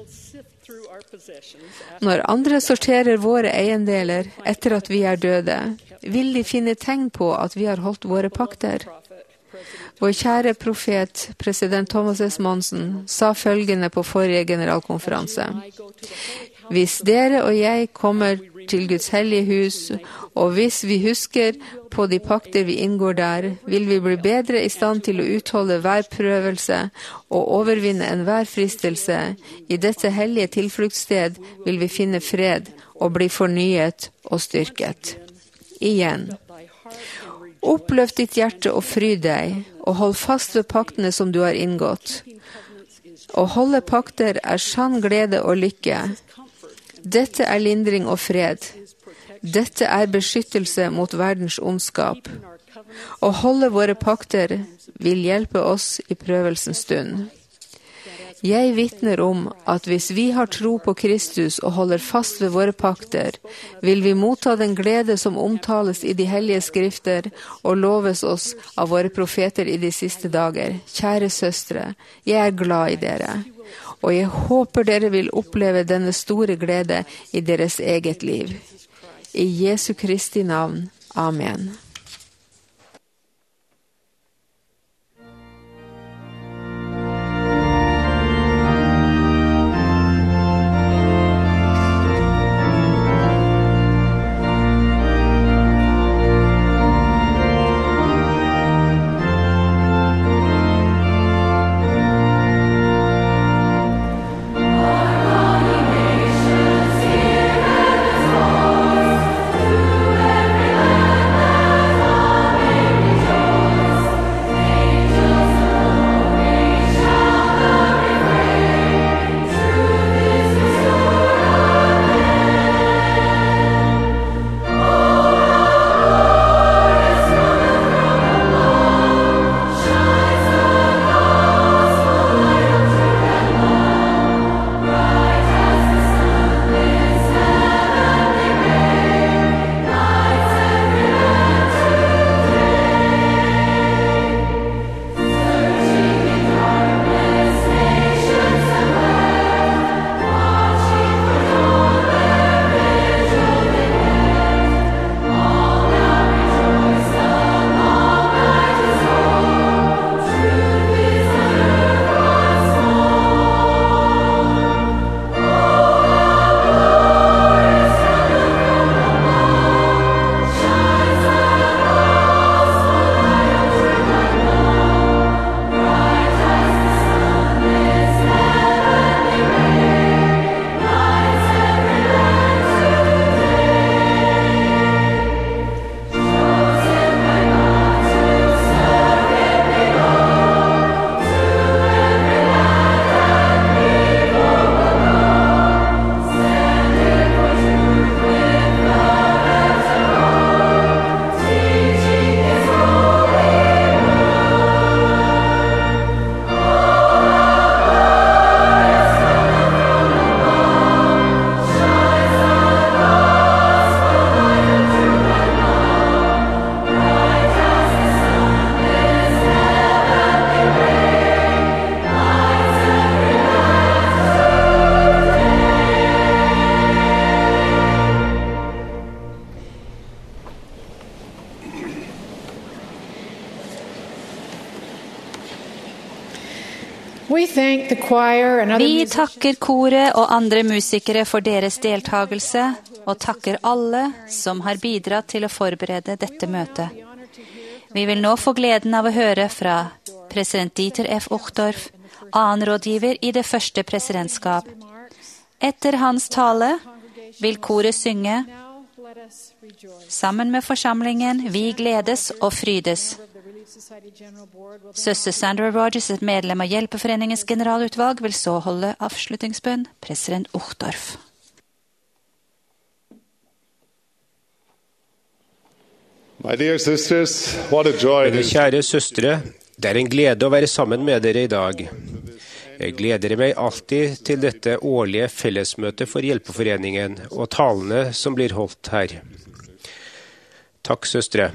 Når andre sorterer våre eiendeler etter at vi er døde, vil de finne tegn på at vi har holdt våre pakter. Vår kjære profet, president Thomas S. Monson, sa følgende på forrige generalkonferanse: Hvis dere og jeg kommer til Guds hellige hus, og hvis vi husker på de pakter vi inngår der, vil vi bli bedre i stand til å utholde hver prøvelse og overvinne enhver fristelse. I dette hellige tilfluktssted vil vi finne fred og bli fornyet og styrket. Igjen. Oppløft ditt hjerte og fryd deg, og hold fast ved paktene som du har inngått. Å holde pakter er sann glede og lykke. Dette er lindring og fred. Dette er beskyttelse mot verdens ondskap. Å holde våre pakter vil hjelpe oss i prøvelsens stund. Jeg vitner om at hvis vi har tro på Kristus og holder fast ved våre pakter, vil vi motta den glede som omtales i de hellige skrifter og loves oss av våre profeter i de siste dager. Kjære søstre, jeg er glad i dere, og jeg håper dere vil oppleve denne store glede i deres eget liv. I Jesu Kristi navn. Amen. Vi takker koret og andre musikere for deres deltagelse, og takker alle som har bidratt til å forberede dette møtet. Vi vil nå få gleden av å høre fra president Dieter F. Uchtdorf, annenrådgiver i det første presidentskap. Etter hans tale vil koret synge sammen med forsamlingen Vi gledes og frydes. Søster Sandra Rogers, et medlem av Hjelpeforeningens generalutvalg, vil så holde avslutningsbønn. President Uchtdorf. Mine kjære søstre, det er en glede å være sammen med dere i dag. Jeg gleder meg alltid til dette årlige fellesmøtet for Hjelpeforeningen og talene som blir holdt her. Takk, søstre.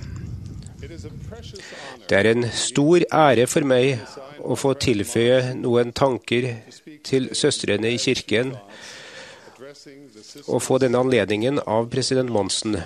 Det er en stor ære for meg å få tilføye noen tanker til søstrene i kirken og få denne anledningen av president Monsen.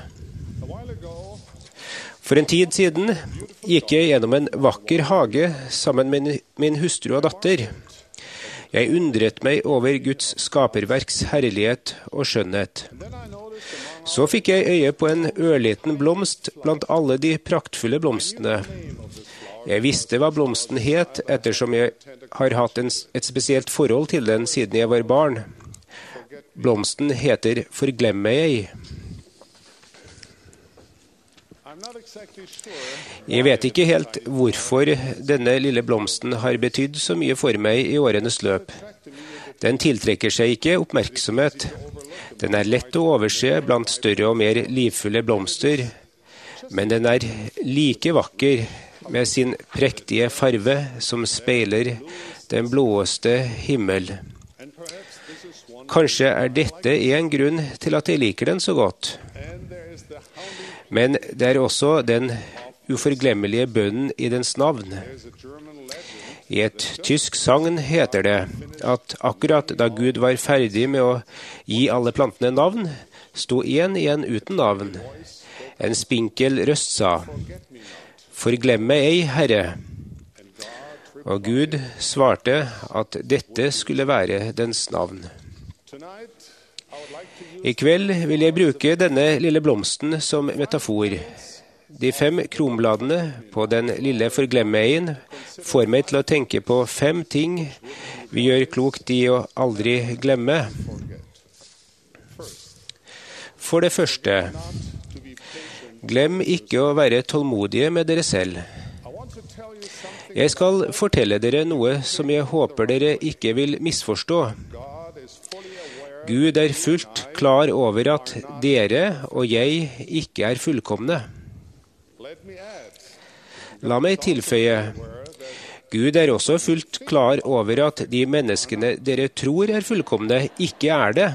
For en tid siden gikk jeg gjennom en vakker hage sammen med min hustru og datter. Jeg undret meg over Guds skaperverks herlighet og skjønnhet. Så fikk jeg øye på en ørliten blomst blant alle de praktfulle blomstene. Jeg visste hva blomsten het, ettersom jeg har hatt et spesielt forhold til den siden jeg var barn. Blomsten heter Forglem meg ei. Jeg vet ikke helt hvorfor denne lille blomsten har betydd så mye for meg i årenes løp. Den tiltrekker seg ikke oppmerksomhet. Den er lett å overse blant større og mer livfulle blomster, men den er like vakker med sin prektige farve som speiler den blåeste himmel. Kanskje er dette en grunn til at jeg liker den så godt. Men det er også den uforglemmelige bønnen i dens navn. I et tysk sagn heter det at akkurat da Gud var ferdig med å gi alle plantene navn, sto en igjen uten navn. En spinkel røst sa, «Forglem meg ei, Herre». Og Gud svarte at dette skulle være dens navn. I kveld vil jeg bruke denne lille blomsten som metafor. De 5 kronbladene på den lille forglemmeien får meg til å tenke på 5 ting vi gjør klokt i å aldri glemme. For det første, glem ikke å være tålmodige med dere selv. Jeg skal fortelle dere noe som jeg håper dere ikke vil misforstå. Gud er fullt klar over at dere og jeg ikke er fullkomne. La meg tilføye, Gud er også fullt klar over at de menneskene dere tror er fullkomne, ikke er det.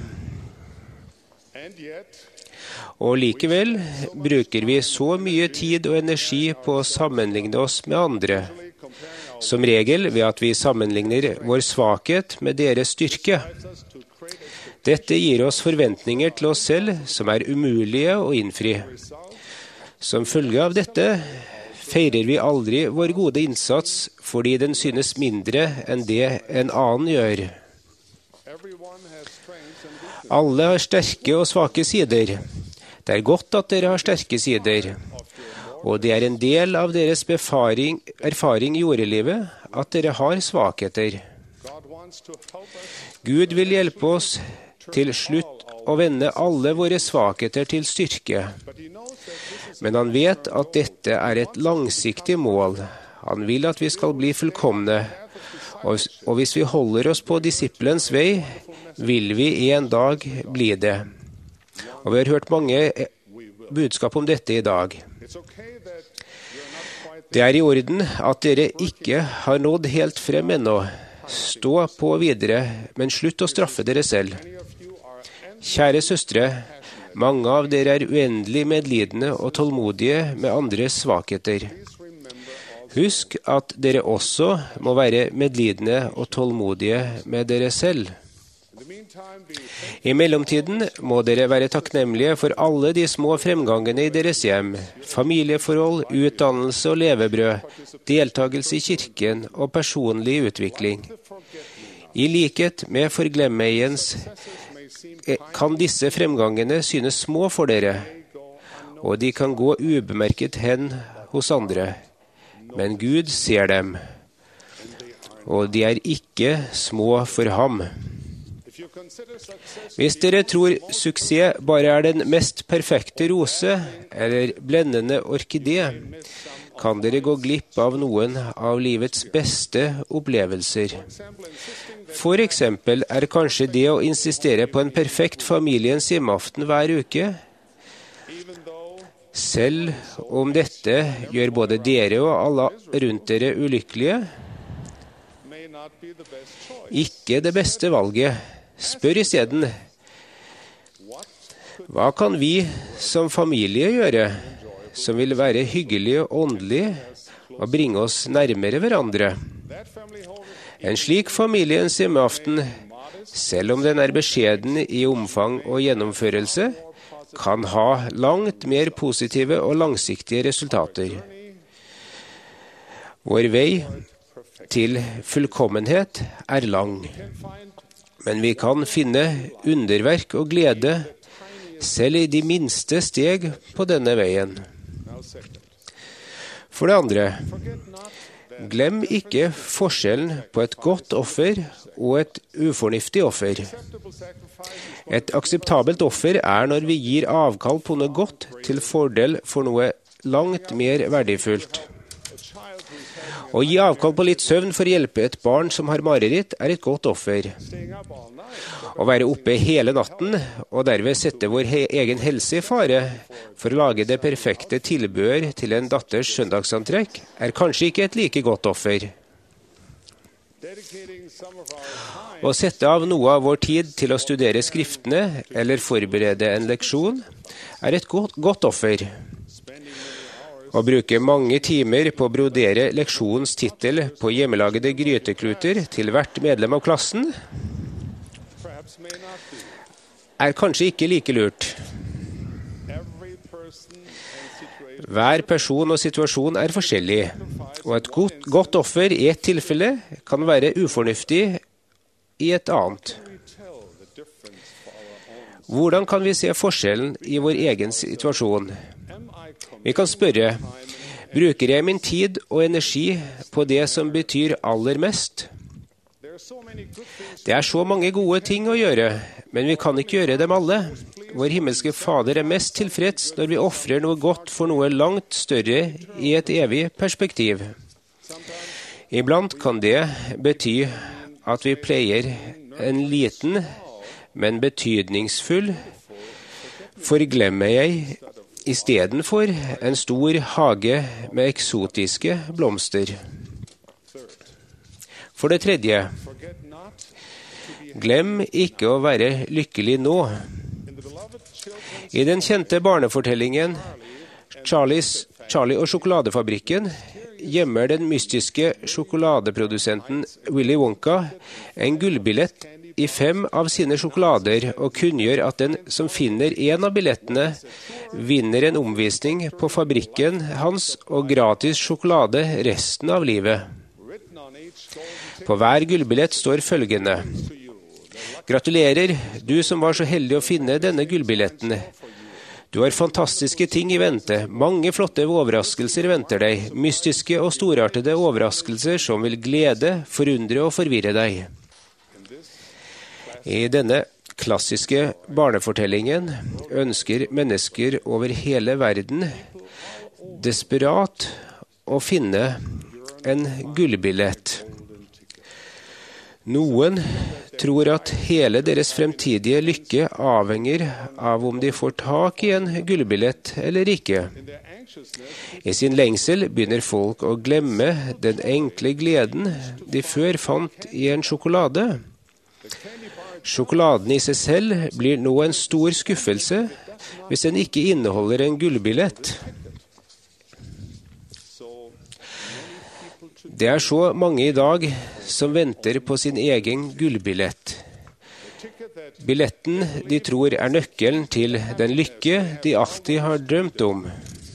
Og likevel bruker vi så mye tid og energi på å sammenligne oss med andre. Som regel ved at vi sammenligner vår svakhet med deres styrke. Dette gir oss forventninger til oss selv som er umulige å innfri. Som følge av dette feirer vi aldri vår gode innsats fordi den synes mindre enn det en annen gjør. Alle har sterke og svake sider. Det er godt at dere har sterke sider, og det er en del av deres erfaring i jordelivet at dere har svakheter. Gud vil hjelpe oss til slutt å vende alle våre svakheter til styrke. Men han vet at dette er et langsiktig mål. Han vil at vi skal bli fullkomne. Og hvis vi holder oss på disippelens vei, vil vi en dag bli det. Og vi har hørt mange budskap om dette i dag. Det er i orden at dere ikke har nådd helt frem ennå. Stå på videre, men slutt å straffe dere selv. Kjære søstre, mange av dere er uendelig medlidende og tålmodige med andres svakheter. Husk at dere også må være medlidende og tålmodige med dere selv. I mellomtiden må dere være takknemlige for alle de små fremgangene i deres hjem, familieforhold, utdannelse og levebrød, deltakelse i kirken og personlig utvikling. I likhet med forglemmeiens kan disse fremgangene synes små for dere, og de kan gå ubemerket hen hos andre. Men Gud ser dem, og de er ikke små for ham. Hvis dere tror suksess bare er den mest perfekte rose eller blendende orkidé, kan dere gå glipp av noen av livets beste opplevelser. For eksempel er kanskje det å insistere på en perfekt familiens hjemmeaften hver uke, selv om dette gjør både dere og alle rundt dere ulykkelige, ikke det beste valget. Spør i stedet, hva kan vi som familie gjøre som vil være hyggelig og åndelig og bringe oss nærmere hverandre? En slik familiens hjemmeaften, selv om den er beskjeden i omfang og gjennomførelse, kan ha langt mer positive og langsiktige resultater. Vår vei til fullkommenhet er lang, men vi kan finne underverk og glede selv i de minste steg på denne veien. For det andre, glem ikke forskjellen på et godt offer og et ufornuftig offer. Et akseptabelt offer er når vi gir avkall på noe godt til fordel for noe langt mer verdifullt. Å gi avkall på litt søvn for å hjelpe et barn som har mareritt, er et godt offer. Å være oppe hele natten og derved sette vår egen helse i fare for å lage det perfekte tilbehør til en datters søndagsantrekk, er kanskje ikke et like godt offer. Å sette av noe av vår tid til å studere skriftene eller forberede en leksjon er et godt offer. Å bruke mange timer på å brodere leksjonens tittel på hjemmelagede grytekluter til hvert medlem av klassen er kanskje ikke like lurt. Hver person og situasjon er forskjellig, og et godt offer i et tilfelle kan være ufornuftig i et annet. Hvordan kan vi se forskjellen i vår egen situasjon? Vi kan spørre, bruker jeg min tid og energi på det som betyr aller mest? Det er så mange gode ting å gjøre, men vi kan ikke gjøre dem alle. Vår himmelske Fader er mest tilfreds når vi offrer noe godt for noe langt større i et evig perspektiv. Iblant kan det bety at vi pleier en liten, men betydningsfull forglemmer jeg i stedet for en stor hage med eksotiske blomster. For det tredje, glem ikke å være lykkelig nå. I den kjente barnefortellingen Charlie og sjokoladefabrikken gjemmer den mystiske sjokoladeprodusenten Willy Wonka en gullbillett i 5 av sine sjokolader og kunngjør at den som finner en av billettene, vinner en omvisning på fabrikken hans og gratis sjokolade resten av livet. På hver gullbillett står følgende: Gratulerer, du som var så heldig å finne denne gullbilletten. Du har fantastiske ting i vente. Mange flotte overraskelser venter deg. Mystiske og storartede overraskelser som vil glede, forundre og forvirre deg. I denne klassiske barnefortellingen ønsker mennesker over hele verden desperat å finne en gullbillett. Noen tror at hele deres fremtidige lykke avhenger av om de får tak i en gullbillett eller ikke. I sin lengsel begynner folk å glemme den enkle gleden de før fant i en sjokolade. Sjokoladen i seg selv blir nå en stor skuffelse hvis den ikke inneholder en gullbillett. Det er så mange i dag som venter på sin egen gullbillett. Billetten de tror er nøkkelen til den lykke de alltid har drømt om.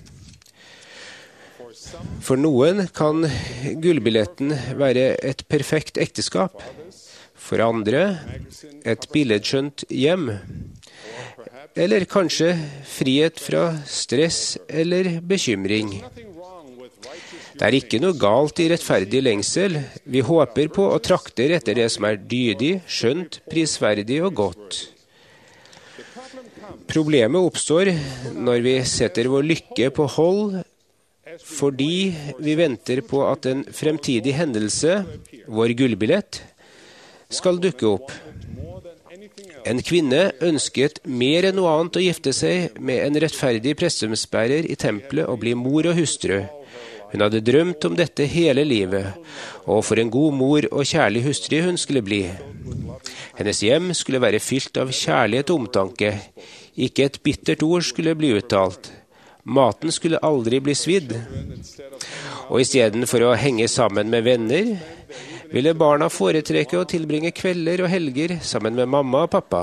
For noen kan gullbilletten være et perfekt ekteskap. For andre et billedskjønt hjem, eller kanskje frihet fra stress eller bekymring. Det er ikke noe galt i rettferdig lengsel. Vi håper på og trakter etter det som er dydig, skjønt, prisverdig og godt. Problemet oppstår når vi setter vår lykke på hold fordi vi venter på at en fremtidig hendelse, vår gullbillett, skal dukke opp. En kvinne ønsket mer enn noe annet å gifte seg med en rettferdig prestedomsbærer i tempelet og bli mor og hustru. Hun hadde drømt om dette hele livet, og for en god mor og kjærlig hustru hun skulle bli. Hennes hjem skulle være fylt av kjærlighet og omtanke. Ikke et bittert ord skulle bli uttalt. Maten skulle aldri bli svidd. Og i stedet for å henge sammen med venner, ville barna foretrekke å tilbringe kvelder og helger sammen med mamma og pappa.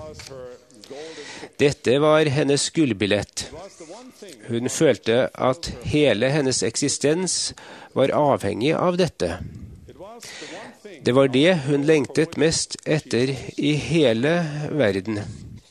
Dette var hennes gullbillett. Hun følte at hele hennes eksistens var avhengig av dette. Det var det hun lengtet mest etter i hele verden.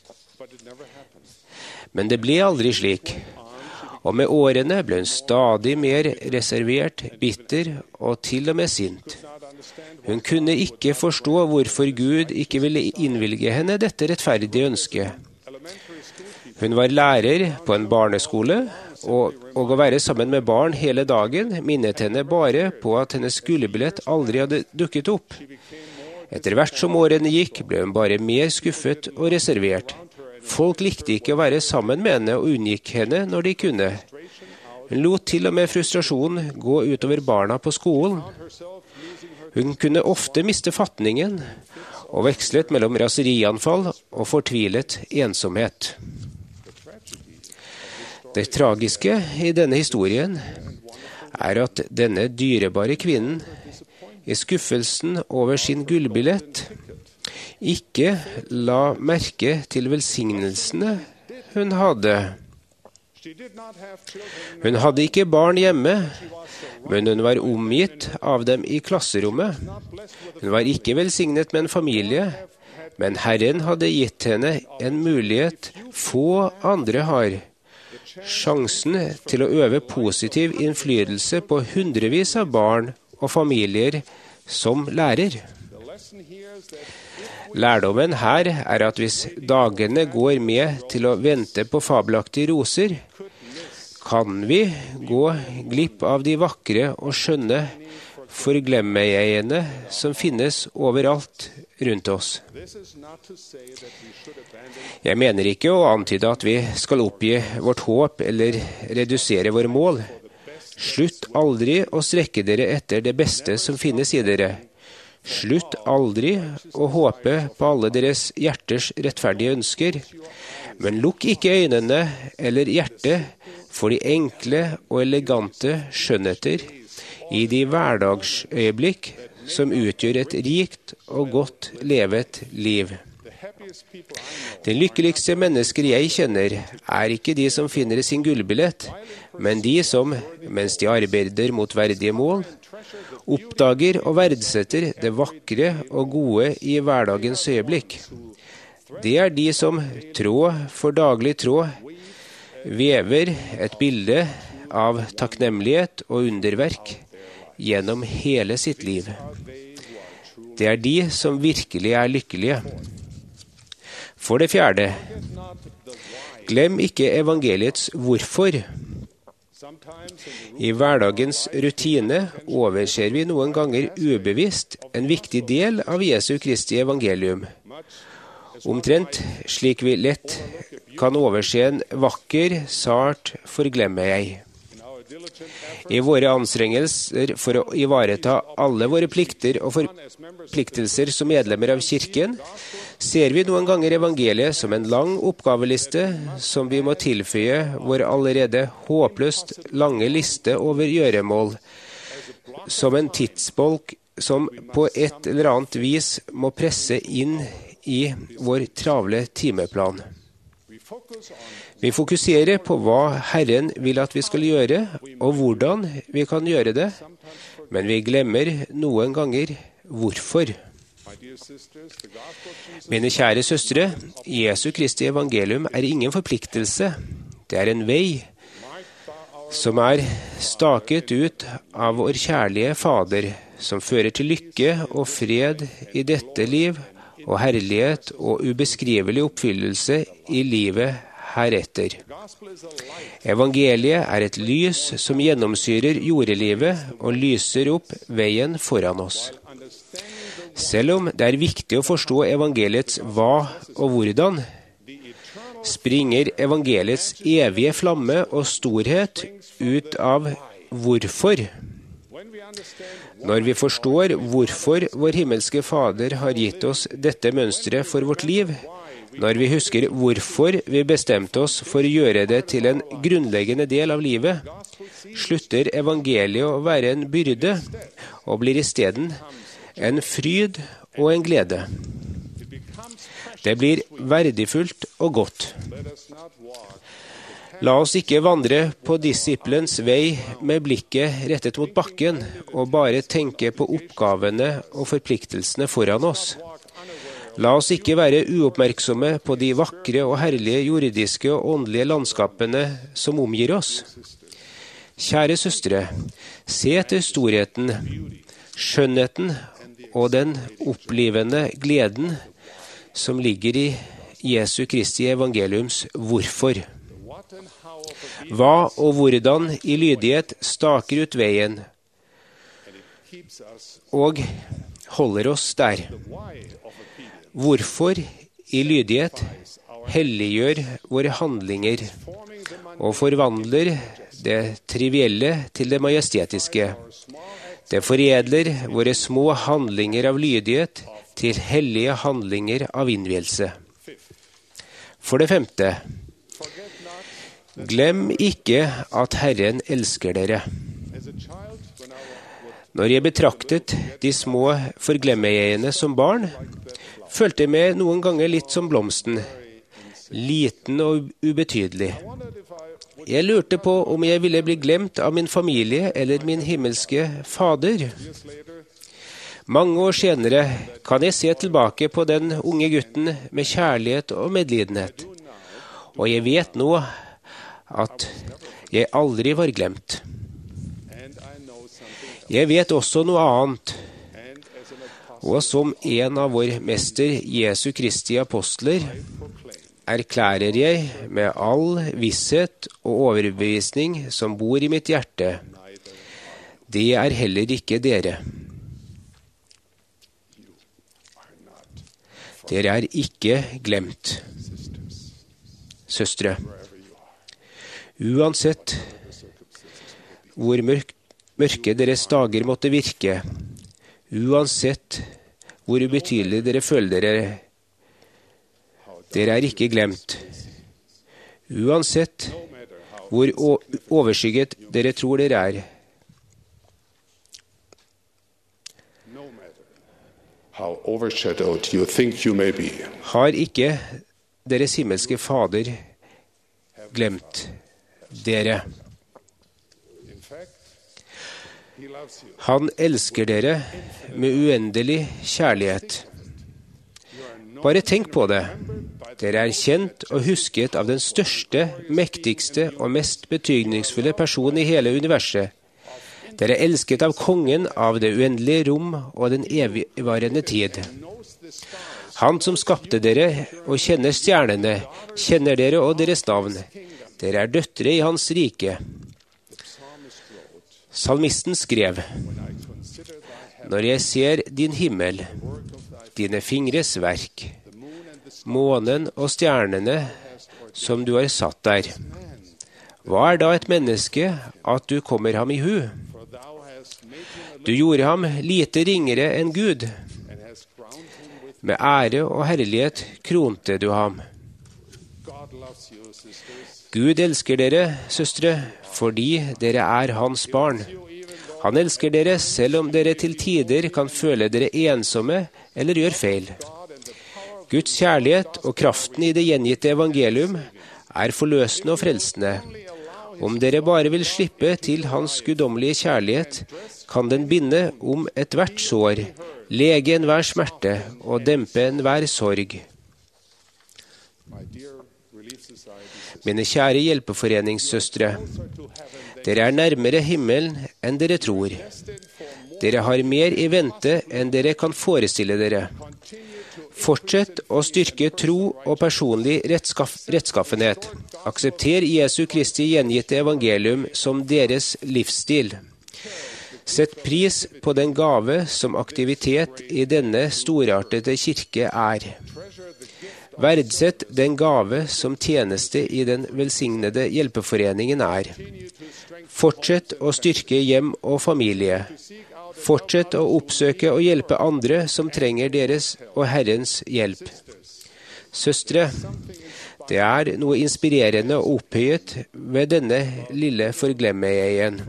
Men det ble aldri slik. Og med årene ble hun stadig mer reservert, bitter og til og med sint. Hun kunne ikke forstå hvorfor Gud ikke ville innvilge henne dette rettferdige ønsket. Hun var lærer på en barneskole, og å være sammen med barn hele dagen minnet henne bare på at hennes gullbillett aldri hadde dukket opp. Etter hvert som årene gikk, ble hun bare mer skuffet og reservert. Folk likte ikke å være sammen med henne og unngikk henne når de kunne. Hun lot til og med frustrasjonen gå utover barna på skolen. Hun kunne ofte miste fatningen og vekslet mellom raserianfall og fortvilet ensomhet. Det tragiske i denne historien er at denne dyrebare kvinnen, i skuffelsen over sin gullbillett, ikke la merke til velsignelsene hun hadde. Hun hadde ikke barn hjemme, men hun var omgitt av dem i klasserommet. Hun var ikke velsignet med en familie, men Herren hadde gitt henne en mulighet få andre har. Sjansen til å øve positiv innflytelse på hundrevis av barn og familier som lærer. Lærdommen her er at hvis dagene går med til å vente på fabelaktige roser, kan vi gå glipp av de vakre og skjønne forglemmejegene som finnes overalt rundt oss. Jeg mener ikke å antyde at vi skal oppgi vårt håp eller redusere våre mål. Slutt aldri å strekke dere etter det beste som finnes i dere. Slutt aldri å håpe på alle deres hjerters rettferdige ønsker, men lukk ikke øynene eller hjertet for de enkle og elegante skjønnheter i de hverdagsøyeblikk som utgjør et rikt og godt levet liv. De lykkeligste mennesker jeg kjenner, er ikke de som finner sin gullbillett, men de som, mens de arbeider mot verdige mål, oppdager og verdsetter det vakre og gode i hverdagens øyeblikk. Det er de som, tråd for daglig tråd, vever et bilde av takknemlighet og underverk gjennom hele sitt liv. Det er de som virkelig er lykkelige. For det fjerde, glem ikke evangeliets hvorfor. I hverdagens rutine overser vi noen ganger ubevisst en viktig del av Jesu Kristi evangelium. Omtrent slik vi lett kan overse en vakker, sart forglemmer jeg. I våre anstrengelser for å ivareta alle våre plikter og forpliktelser som medlemmer av kirken, ser vi noen ganger evangeliet som en lang oppgaveliste som vi må tilføye vår allerede håpløst lange liste over gjøremål, som en tidsbolk som på et eller annet vis må presse inn i vår travle timeplan. Vi fokuserer på hva Herren vil at vi skal gjøre, og hvordan vi kan gjøre det, men vi glemmer noen ganger hvorfor. Mine kjære søstre, Jesu Kristi evangelium er ingen forpliktelse. Det er en vei som er staket ut av vår kjærlige Fader, som fører til lykke og fred i dette liv, og herlighet og ubeskrivelig oppfyllelse i livet heretter. Evangeliet er et lys som gjennomsyrer jordelivet og lyser opp veien foran oss. Selv om det er viktig å forstå evangeliets hva og hvordan, springer evangeliets evige flamme og storhet ut av hvorfor. Når vi forstår hvorfor vår himmelske Fader har gitt oss dette mønsteret for vårt liv, når vi husker hvorfor vi bestemte oss for å gjøre det til en grunnleggende del av livet, slutter evangeliet å være en byrde, og blir isteden en fryd og en glede. Det blir verdifullt og godt. La oss ikke vandre på disiplens vei med blikket rettet mot bakken, og bare tenke på oppgavene og forpliktelsene foran oss. La oss ikke være uoppmerksomme på de vakre og herlige jordiske og åndelige landskapene som omgir oss. Kjære søstre, se etter storheten, skjønnheten og den opplivende gleden som ligger i Jesu Kristi evangeliums hvorfor. Hva og hvordan i lydighet staker ut veien og holder oss der. Hvorfor i lydighet helliggjør våre handlinger og forvandler det trivielle til det majestetiske. Det foredler våre små handlinger av lydighet til hellige handlinger av innvielse. For det 5. Glem ikke at Herren elsker dere. Når jeg betraktet de små forglemmejegene som barn, følte jeg meg noen ganger litt som blomsten, liten og ubetydelig. Jeg lurte på om jeg ville bli glemt av min familie eller min himmelske Fader. Mange år senere kan jeg se tilbake på den unge gutten med kjærlighet og medlidenhet, og jeg vet nå at jeg aldri var glemt. Jeg vet også noe annet, og som en av vår mester Jesu Kristi apostler erklærer jeg med all visshet og overbevisning som bor i mitt hjerte, det er heller ikke dere. Dere er ikke glemt, søstre. Uansett hvor mørke deres dager måtte virke, uansett hvor ubetydelig dere føler dere, dere er ikke glemt. Uansett hvor overskygget dere tror dere er. Har ikke deres himmelske Fader glemt dere? Han elsker dere med uendelig kjærlighet. Bare tenk på det. Dere er kjent og husket av den største, mektigste og mest betydningsfulle personen i hele universet. Dere er elsket av kongen av det uendelige rom og den evigvarende tid. Han som skapte dere og kjenner stjernene, kjenner dere og deres navn. Dere er døtre i hans rike. Salmisten skrev: Når jeg ser din himmel, dine fingres verk, månen og stjernene som du har satt der, hva er da et menneske at du kommer ham i hu? Du gjorde ham lite ringere enn Gud. Med ære og herlighet kronte du ham. Gud elsker dere, søstre, fordi dere er hans barn. Han elsker dere selv om dere til tider kan føle dere ensomme eller gjør feil. Guds kjærlighet og kraften i det gjengitte evangelium er forløsende og frelsende. Om dere bare vil slippe til hans guddommelige kjærlighet, kan den binde om ethvert sår, lege enhver smerte og dempe enhver sorg. Mine kjære hjelpeforeningssøstre, dere er nærmere himmelen enn dere tror. Dere har mer i vente enn dere kan forestille dere. Fortsett å styrke tro og personlig rettskaffenhet. Aksepter Jesu Kristi gjengitte evangelium som deres livsstil. Sett pris på den gave som aktivitet i denne storartede kirke er. Verdsett den gave som tjeneste i den velsignede hjelpeforeningen er. Fortsett å styrke hjem og familie. Fortsett å oppsøke og hjelpe andre som trenger deres og Herrens hjelp. Søstre, det er noe inspirerende og opphøyet ved denne lille forglemmejegen.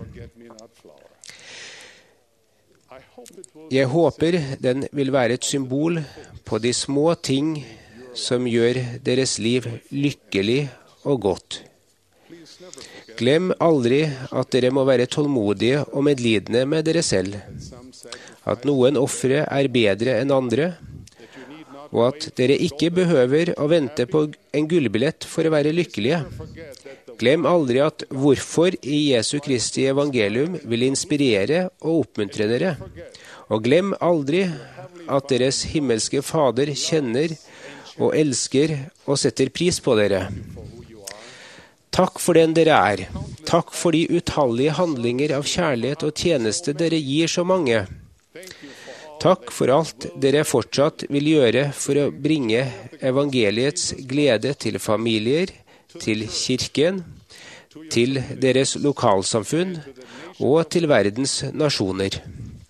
Jeg håper den vil være et symbol på de små ting som gjør deres liv lykkelig og godt. Glem aldri at dere må være tålmodige og medlidende med dere selv, at noen ofre er bedre enn andre, og at dere ikke behøver å vente på en gullbillett for å være lykkelige. Glem aldri at hvorfor i Jesu Kristi evangelium vil inspirere og oppmuntre dere. Og glem aldri at deres himmelske Fader kjenner og elsker og setter pris på dere. Takk for den dere er. Takk for de utallige handlinger av kjærlighet og tjeneste dere gir så mange. Takk for alt dere fortsatt vil gjøre for å bringe evangeliets glede til familier, til kirken, til deres lokalsamfunn og til verdens nasjoner.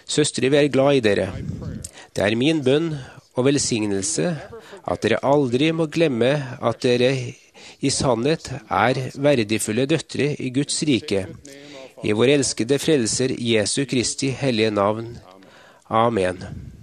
Søstre, vi er glad i dere. Det er min bønn og velsignelse at dere aldri må glemme at dere i sannhet er verdifulle døtre i Guds rike, i vår elskede frelser Jesu Kristi hellige navn. Amen.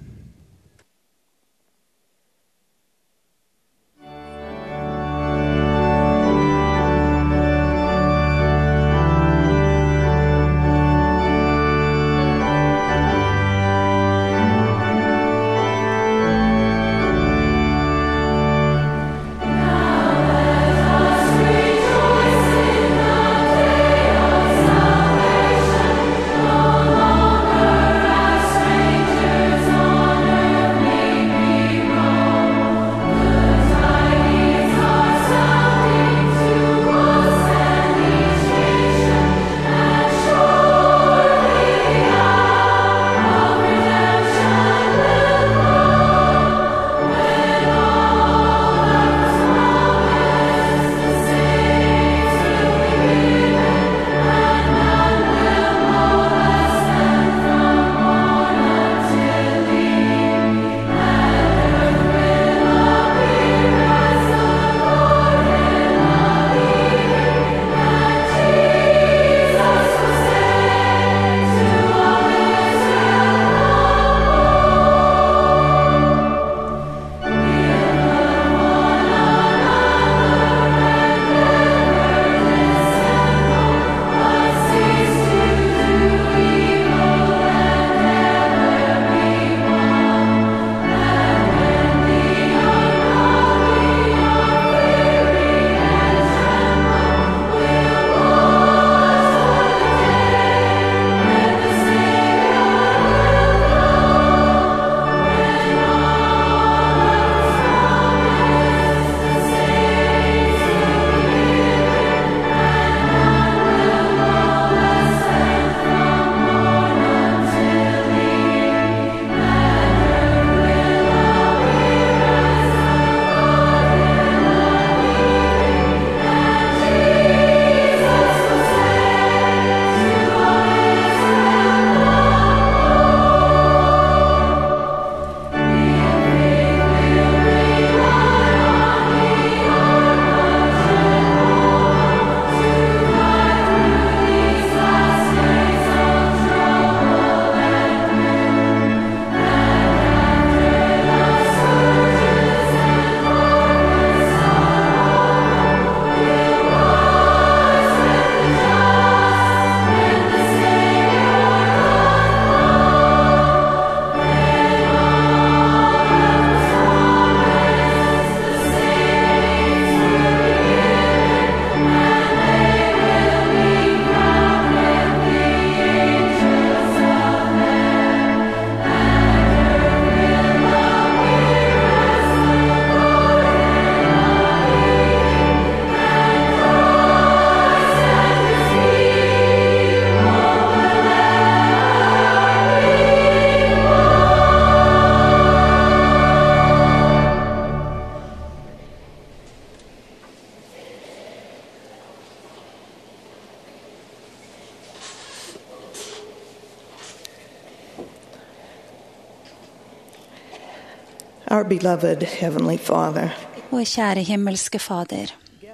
Our beloved Heavenly Father, Vår kjære himmelske Fader,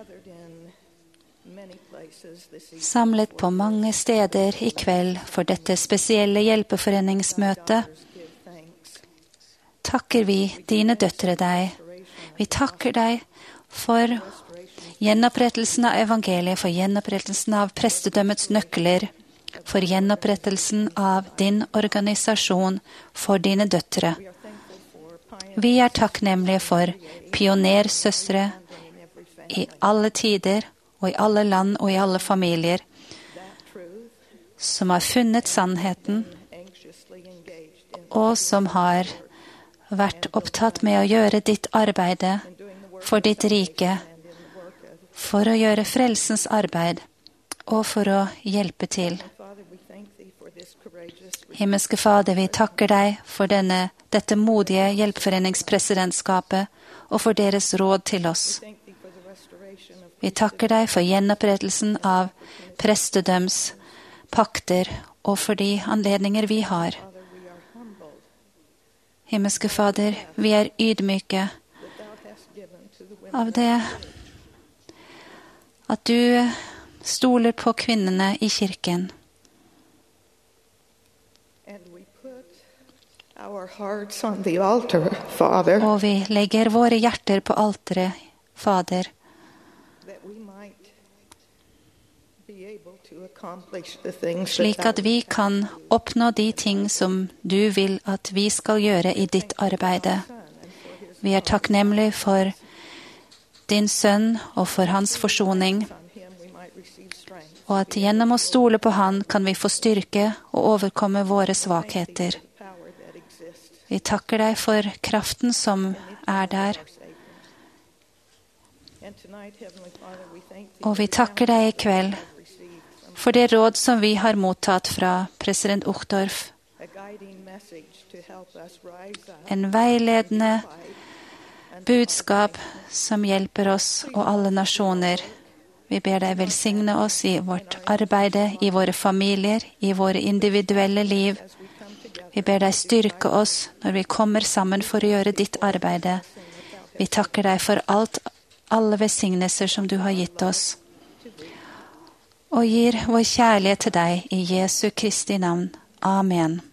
samlet på mange steder i kveld for dette spesielle hjelpeforeningsmøtet, takker vi dine døtre deg. Vi takker deg for gjenopprettelsen av evangeliet, for gjenopprettelsen av prestedømmets nøkler, for gjenopprettelsen av din organisasjon for dine døtre. Vi er takknemlige for pionersøstre i alle tider og i alle land og i alle familier som har funnet sannheten og som har vært opptatt med å gjøre ditt arbeide for ditt rike, for å gjøre frelsens arbeid og for å hjelpe til. Himmelske Fader, vi takker deg for dette modige hjelpeforeningspresidentskapet og for deres råd til oss. Vi takker deg for gjenopprettelsen av prestedøms pakter og for de anledninger vi har. Himmelske Fader, vi er ydmyke av det at du stoler på kvinnene i kirken. Og vi legger våre hjerter på alteret, Fader, slik at vi kan oppnå de ting som du vil at vi skal gjøre i ditt arbeide. Vi er takknemlige for din sønn og for hans forsoning, og at gjennom å stole på han kan vi få styrke og overkomme våre svakheter. Vi takker deg for kraften som er der. Og vi takker deg i kveld for det råd som vi har mottatt fra president Uchtdorf. En veiledende budskap som hjelper oss og alle nasjoner. Vi ber deg velsigne oss i vårt arbeide, i våre familier, i våre individuelle liv. Vi ber deg styrke oss når vi kommer sammen for å gjøre ditt arbeide. Vi takker deg for alle velsignelser som du har gitt oss. Og gir vår kjærlighet til deg i Jesu Kristi navn. Amen.